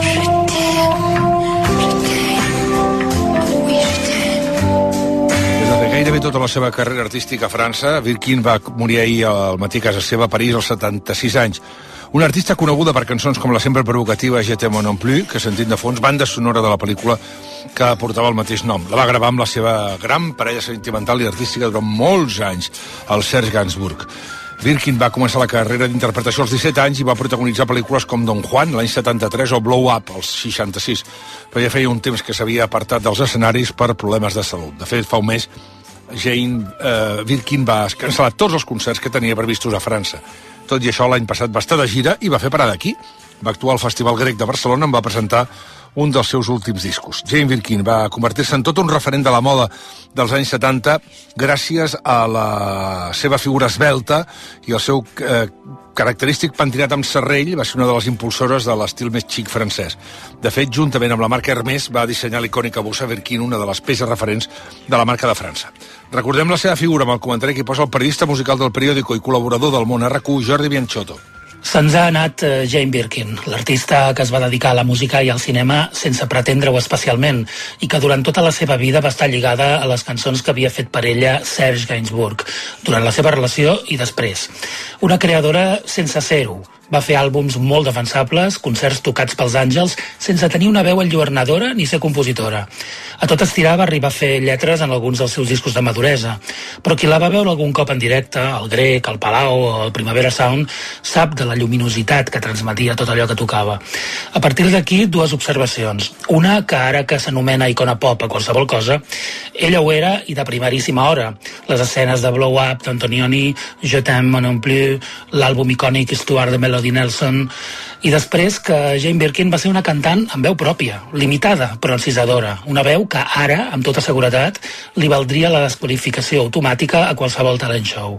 Gairebé tota la seva carrera artística a França, Birkin va morir ahir al matí a casa seva a París als setanta-sis anys. Una artista coneguda per cançons com la sempre provocativa Je t'aime non plus, que sentim de fons, banda sonora de la pel·lícula que portava el mateix nom. La va gravar amb la seva gran parella sentimental i artística durant molts anys, el Serge Gainsbourg. Birkin va començar la carrera d'interpretació als disset anys i va protagonitzar pel·lícules com Don Juan, l'any setanta-tres, o Blow Up, als seixanta-sis. Però ja feia un temps que s'havia apartat dels escenaris per problemes de salut. De fet, fa un mes, Jane eh, Birkin va cancel·lar tots els concerts que tenia previstos a França. Tot i això, l'any passat va estar de gira i va fer parada aquí. Va actuar al Festival Grec de Barcelona, on va presentar un dels seus últims discos. Jane Birkin va convertir-se en tot un referent de la moda dels anys setanta gràcies a la seva figura esvelta i el seu eh, característic pentinat amb serrell. Va ser una de les impulsores de l'estil més xic francès. De fet, juntament amb la marca Hermès, va dissenyar l'icònica bossa Birkin, una de les peces referents de la marca de França. Recordem la seva figura amb el comentari que posa el periodista musical del periòdico i col·laborador del Món R Q, Jordi Bianchotto. Se'ns ha anat uh, Jane Birkin, l'artista que es va dedicar a la música i al cinema sense pretendre-ho especialment i que durant tota la seva vida va estar lligada a les cançons que havia fet per ella Serge Gainsbourg, durant la seva relació i després. Una creadora sense ser-ho. Va fer àlbums molt defensables, concerts tocats pels àngels, sense tenir una veu enlluernadora ni ser compositora. A tot estirar va arribar a fer lletres en alguns dels seus discos de maduresa, però qui la va veure algun cop en directe, al Grec, al Palau o al Primavera Sound, sap de la lluminositat que transmetia tot allò que tocava. A partir d'aquí, dues observacions. Una, que ara que s'anomena icona pop a qualsevol cosa, ella ho era i de primeríssima hora. Les escenes de Blow Up d'Antonioni, Je t'aime non plus, l'àlbum icònic Stuart de Melody Nelson, i després que Jane Birkin va ser una cantant amb veu pròpia, limitada però encisadora, una veu que ara, amb tota seguretat, li valdria la desqualificació automàtica a qualsevol talent show.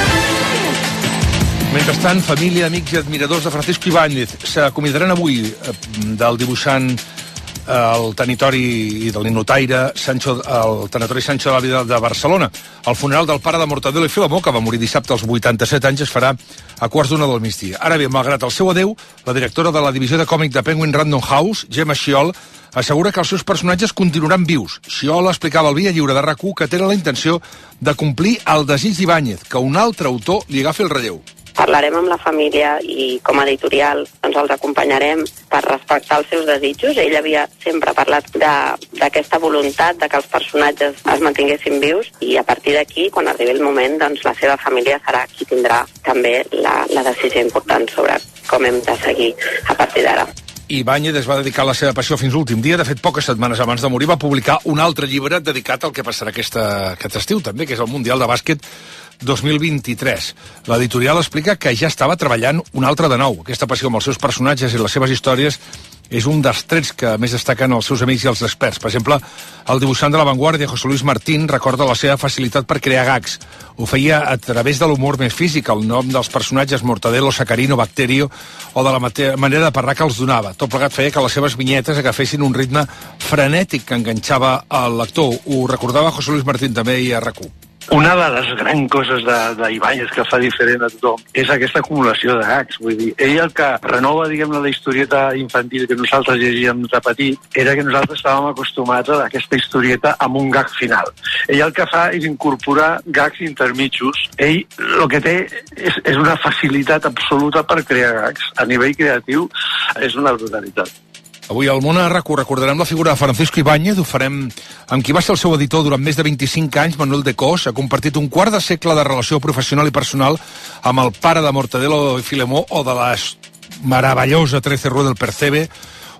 Mentrestant, família, amics i admiradors de Francisco Ibáñez s'acomiadaran avui del dibuixant el tanitori i de l'inotaire Sancho, el tanatori Sancho de la Vida de Barcelona. El funeral del pare de Mortadelo i Filemó, que va morir dissabte als vuitanta-set anys, es farà a quarts d'una del migdia. Ara bé, malgrat el seu adeu, la directora de la divisió de còmic de Penguin Random House, Gemma Schiol, assegura que els seus personatges continuaran vius. Schiol explicava al Via Lliure de R A C U que tenen la intenció de complir el desig d'Ibáñez, que un altre autor li agafi el relleu. Parlarem amb la família i com a editorial doncs els acompanyarem per respectar els seus desitjos. Ell havia sempre parlat d'aquesta voluntat de que els personatges es mantinguessin vius i a partir d'aquí, quan arribi el moment, doncs la seva família serà qui tindrà també la, la decisió important sobre com hem de seguir a partir d'ara. Ibáñez es va dedicar a la seva passió fins l'últim dia. De fet, poques setmanes abans de morir va publicar un altre llibre dedicat al que passarà aquesta, aquest estiu també, que és el Mundial de Bàsquet dos mil vint-i-tres. L'editorial explica que ja estava treballant un altre de nou. Aquesta passió amb els seus personatges i les seves històries és un dels trets que més destaquen els seus amics i els experts. Per exemple, el dibuixant de La Vanguardia, José Luis Martín, recorda la seva facilitat per crear gags. Ho feia a través de l'humor més físic, el nom dels personatges Mortadelo, Sacarino, Bacterio, o de la manera de parlar que els donava. Tot plegat feia que les seves vinyetes agafessin un ritme frenètic que enganxava el lector. Ho recordava José Luis Martín també i a R A C U. Una de les grans coses d'Ibáñez que fa diferent a tothom és aquesta acumulació de gags. Vull dir, ell el que renova, diguem-ne, la historieta infantil que nosaltres llegíem de petit era que nosaltres estàvem acostumats a aquesta historieta amb un gag final. Ell el que fa és incorporar gags intermitjos. Ell el que té és, és una facilitat absoluta per crear gags. A nivell creatiu és una brutalitat. Avui al Món R A C U recordarem la figura de Francisco Ibáñez, ho farem amb qui va ser el seu editor durant més de vint-i-cinc anys, Manuel de Cos. Ha compartit un quart de segle de relació professional i personal amb el pare de Mortadelo i Filemó o de la meravellosa Trece Rue del Percebe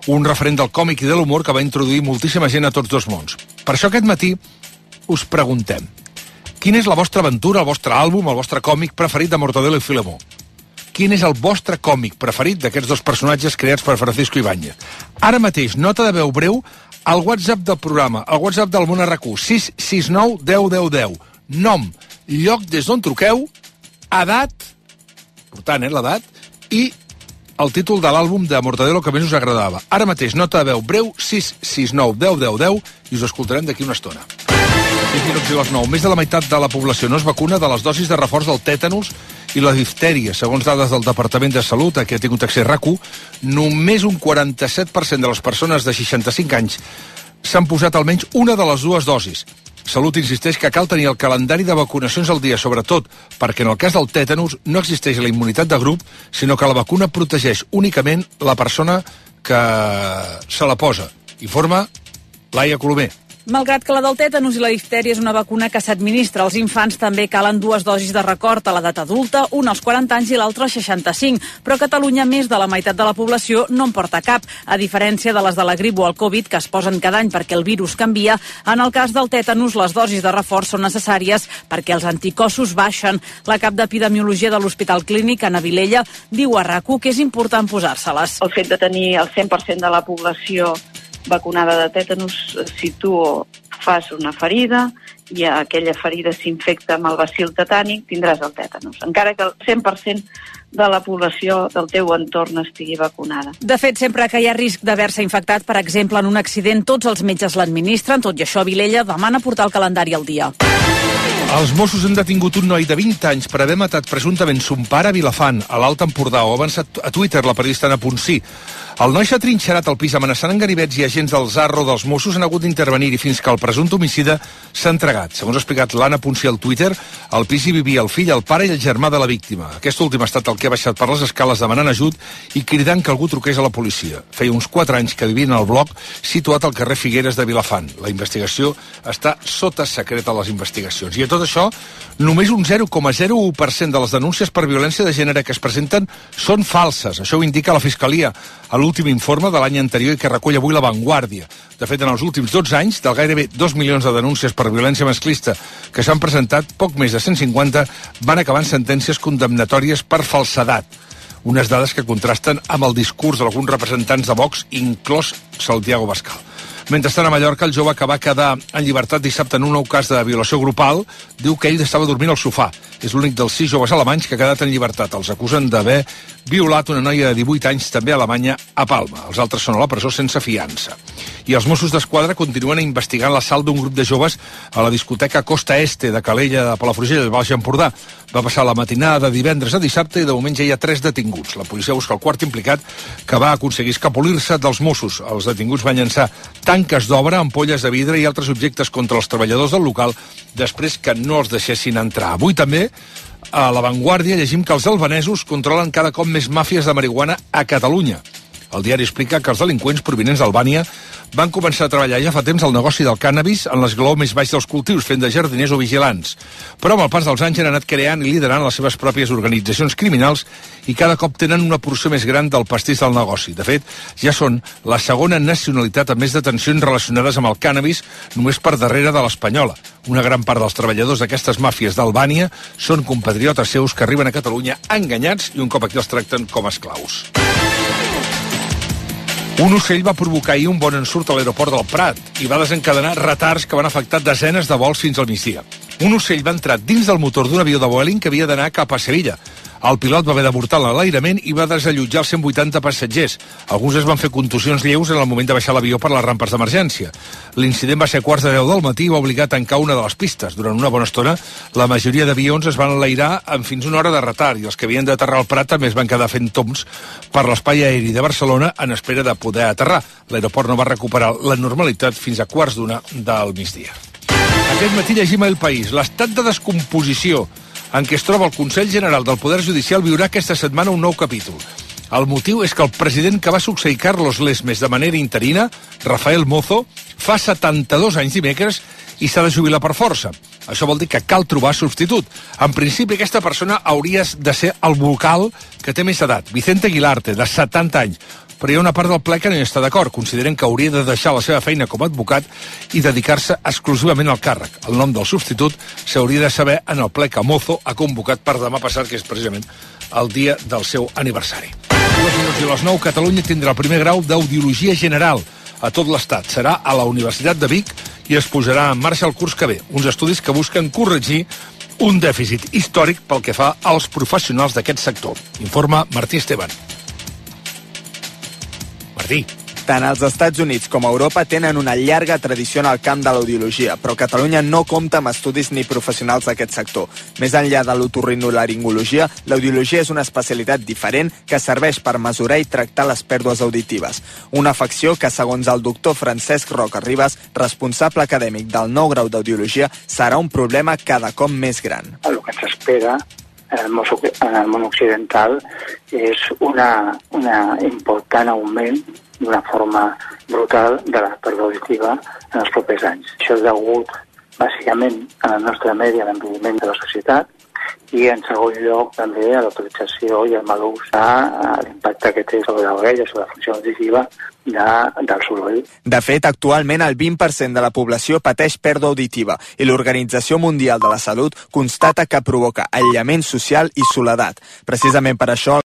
un referent del còmic i de l'humor que va introduir moltíssima gent a tots dos mons. Per això aquest matí us preguntem: quina és la vostra aventura, el vostre àlbum, el vostre còmic preferit de Mortadelo i Filemó? Quin és el vostre còmic preferit d'aquests dos personatges creats per Francisco Ibáñez? Ara mateix, nota de veu breu al WhatsApp del programa, al WhatsApp del Món R Q, sis sis nou deu deu deu. Nom, lloc des d'on truqueu, edat, important, eh, l'edat, i el títol de l'àlbum de Mortadelo que més us agradava. Ara mateix, nota de veu breu, sis sis nou deu deu deu, i us escoltarem d'aquí una estona. sis minuts i les nou. Més de la meitat de la població no es vacuna de les dosis de reforç del tètanus i la diftèria. Segons dades del Departament de Salut, a què ha tingut accés R A Q, només un quaranta-set per cent de les persones de seixanta-cinc anys s'han posat almenys una de les dues dosis. Salut insisteix que cal tenir el calendari de vacunacions al dia, sobretot perquè en el cas del tètanus no existeix la immunitat de grup, sinó que la vacuna protegeix únicament la persona que se la posa. Informa Laia Colomer. Malgrat que la del tètanus i la diftèria és una vacuna que s'administra als infants, també calen dues dosis de record a l'edat adulta, una als quaranta anys i l'altra als seixanta-cinc. Però a Catalunya més de la meitat de la població no en porta cap, a diferència de les de la grip o el Covid, que es posen cada any perquè el virus canvia. En el cas del tètanus, les dosis de reforç són necessàries perquè els anticossos baixen. La cap d'Epidemiologia de l'Hospital Clínic, Anna Vilella, diu a R A Q que és important posar-se-les. El fet de tenir el cent per cent de la població vacunada de tètanus, si tu fas una ferida i aquella ferida s'infecta amb el bacil tetànic, tindràs el tètanus, encara que el cent per cent de la població del teu entorn estigui vacunada. De fet, sempre que hi ha risc d'haver-se infectat, per exemple, en un accident, tots els metges l'administren. Tot i això, Vilella demana portar el calendari al dia. Els Mossos han detingut un noi de vint anys per haver matat presumptament son pare a Vilafant, a l'Alt Empordà. Ho ha avançat a Twitter la periodista Anna Ponsí. El noi s'ha trinxerat al pis amenaçant amb ganivets i agents del Zarro dels Mossos han hagut d'intervenir-hi fins que el presumpte homicida s'ha entregat. Segons ha explicat l'Anna Ponsí al Twitter, al pis hi vivia el fill, el pare i el germà de la víctima. Aquest últim ha estat el que ha baixat per les escales demanant ajut i cridant que algú truqués a la policia. Feia uns quatre anys que vivien al bloc situat al carrer Figueres de Vilafant. La investigació està sota secret a les investigacions. I a tot això, només un zero coma zero u per cent de les denúncies per violència de gènere que es presenten són falses. Això ho indica la Fiscalia a l'últim informe de l'any anterior i que recull avui La Vanguardia. De fet, en els últims dotze anys, del gairebé dos milions de denúncies per violència masclista que s'han presentat, poc més de cent cinquanta van acabar en sentències condemnatòries per falsedat. Unes dades que contrasten amb el discurs d'alguns representants de Vox, inclòs Santiago Bascal. Mentrestant, a Mallorca, el jove que va quedar en llibertat dissabte en un nou cas de violació grupal diu que ell estava dormint al sofà. És l'únic dels sis joves alemanys que ha quedat en llibertat. Els acusen d'haver violat una noia de divuit anys, també a Alemanya, a Palma. Els altres són a la presó sense fiança. I els Mossos d'Esquadra continuen investigant l'assalt d'un grup de joves a la discoteca Costa Este de Calella de Palafrugell, al Baix Empordà. Va passar la matinada de divendres a dissabte i de moment ja hi ha tres detinguts. La policia busca el quart implicat, que va aconseguir escapolir-se dels Mossos. Els detinguts van llançar tanques d'obra, ampolles de vidre i altres objectes contra els treballadors del local després que no els deixessin entrar. Avui també, a La Vanguardia, llegim que els albanesos controlen cada cop més màfies de marihuana a Catalunya. El diari explica que els delinqüents provinents d'Albània van començar a treballar ja fa temps al negoci del cànnabis en l'esglaó més baix dels cultius, fent de jardiners o vigilants. Però amb el pas dels anys han anat creant i liderant les seves pròpies organitzacions criminals i cada cop tenen una porció més gran del pastís del negoci. De fet, ja són la segona nacionalitat amb més detencions relacionades amb el cànnabis, només per darrere de l'espanyola. Una gran part dels treballadors d'aquestes màfies d'Albània són compatriotes seus que arriben a Catalunya enganyats i un cop aquí els tracten com a esclaus. Un ocell va provocar ahir un bon ensurt a l'aeroport del Prat i va desencadenar retards que van afectar desenes de vols fins al migdia. Un ocell va entrar dins del motor d'un avió de Vueling que havia d'anar cap a Sevilla. El pilot va haver d'avortar l'enlairament i va desallotjar els cent vuitanta passatgers. Alguns es van fer contusions lleus en el moment de baixar l'avió per les rampes d'emergència. L'incident va ser a quarts de deu del matí i va obligar a tancar una de les pistes. Durant una bona estona, la majoria d'avions es van enlairar amb fins una hora de retard i els que havien d'aterrar al Prat també es van quedar fent tombs per l'espai aeri de Barcelona en espera de poder aterrar. L'aeroport no va recuperar la normalitat fins a quarts d'una del migdia. Aquest matí llegim a El País. L'estat de descomposició en què es troba el Consell General del Poder Judicial viurà aquesta setmana un nou capítol. El motiu és que el president que va succeir Carlos Lesmes de manera interina, Rafael Mozo, fa setanta-dos anys dimecres i s'ha de jubilar per força. Això vol dir que cal trobar substitut. En principi, aquesta persona hauria de ser el vocal que té més edat, Vicente Aguilarte, de setanta anys. però hi ha una part del ple que no hi està d'acord. Consideren que hauria de deixar la seva feina com a advocat i dedicar-se exclusivament al càrrec. El nom del substitut s'hauria de saber en el ple que Mozo ha convocat per demà passat, que és precisament el dia del seu aniversari. Dos minuts i les nou, Catalunya tindrà el primer grau d'Audiologia General a tot l'Estat. Serà a la Universitat de Vic i es posarà en marxa el curs que ve. Uns estudis que busquen corregir un dèficit històric pel que fa als professionals d'aquest sector. Informa Martí Esteban. Martí. Tant els Estats Units com Europa tenen una llarga tradició en el camp de l'audiologia, però Catalunya no compta amb estudis ni professionals d'aquest sector. Més enllà de l'otorrinolaringologia, l'audiologia és una especialitat diferent que serveix per mesurar i tractar les pèrdues auditives. Una afecció que, segons el doctor Francesc Roca Ribas, responsable acadèmic del nou grau d'audiologia, serà un problema cada cop més gran. El que ens espera en el món occidental és una, una important augment d'una forma brutal de la pèrdua auditiva en els propers anys. Això és degut bàsicament a la nostra medi, a l'envelliment de la societat, i en segon lloc també a l'autorització i al mal ús a l'impacte que té sobre l'orella, sobre la funció auditiva de, del soroll. De fet, actualment el vint per cent de la població pateix pèrdua auditiva i l'Organització Mundial de la Salut constata que provoca aïllament social i soledat. Precisament per això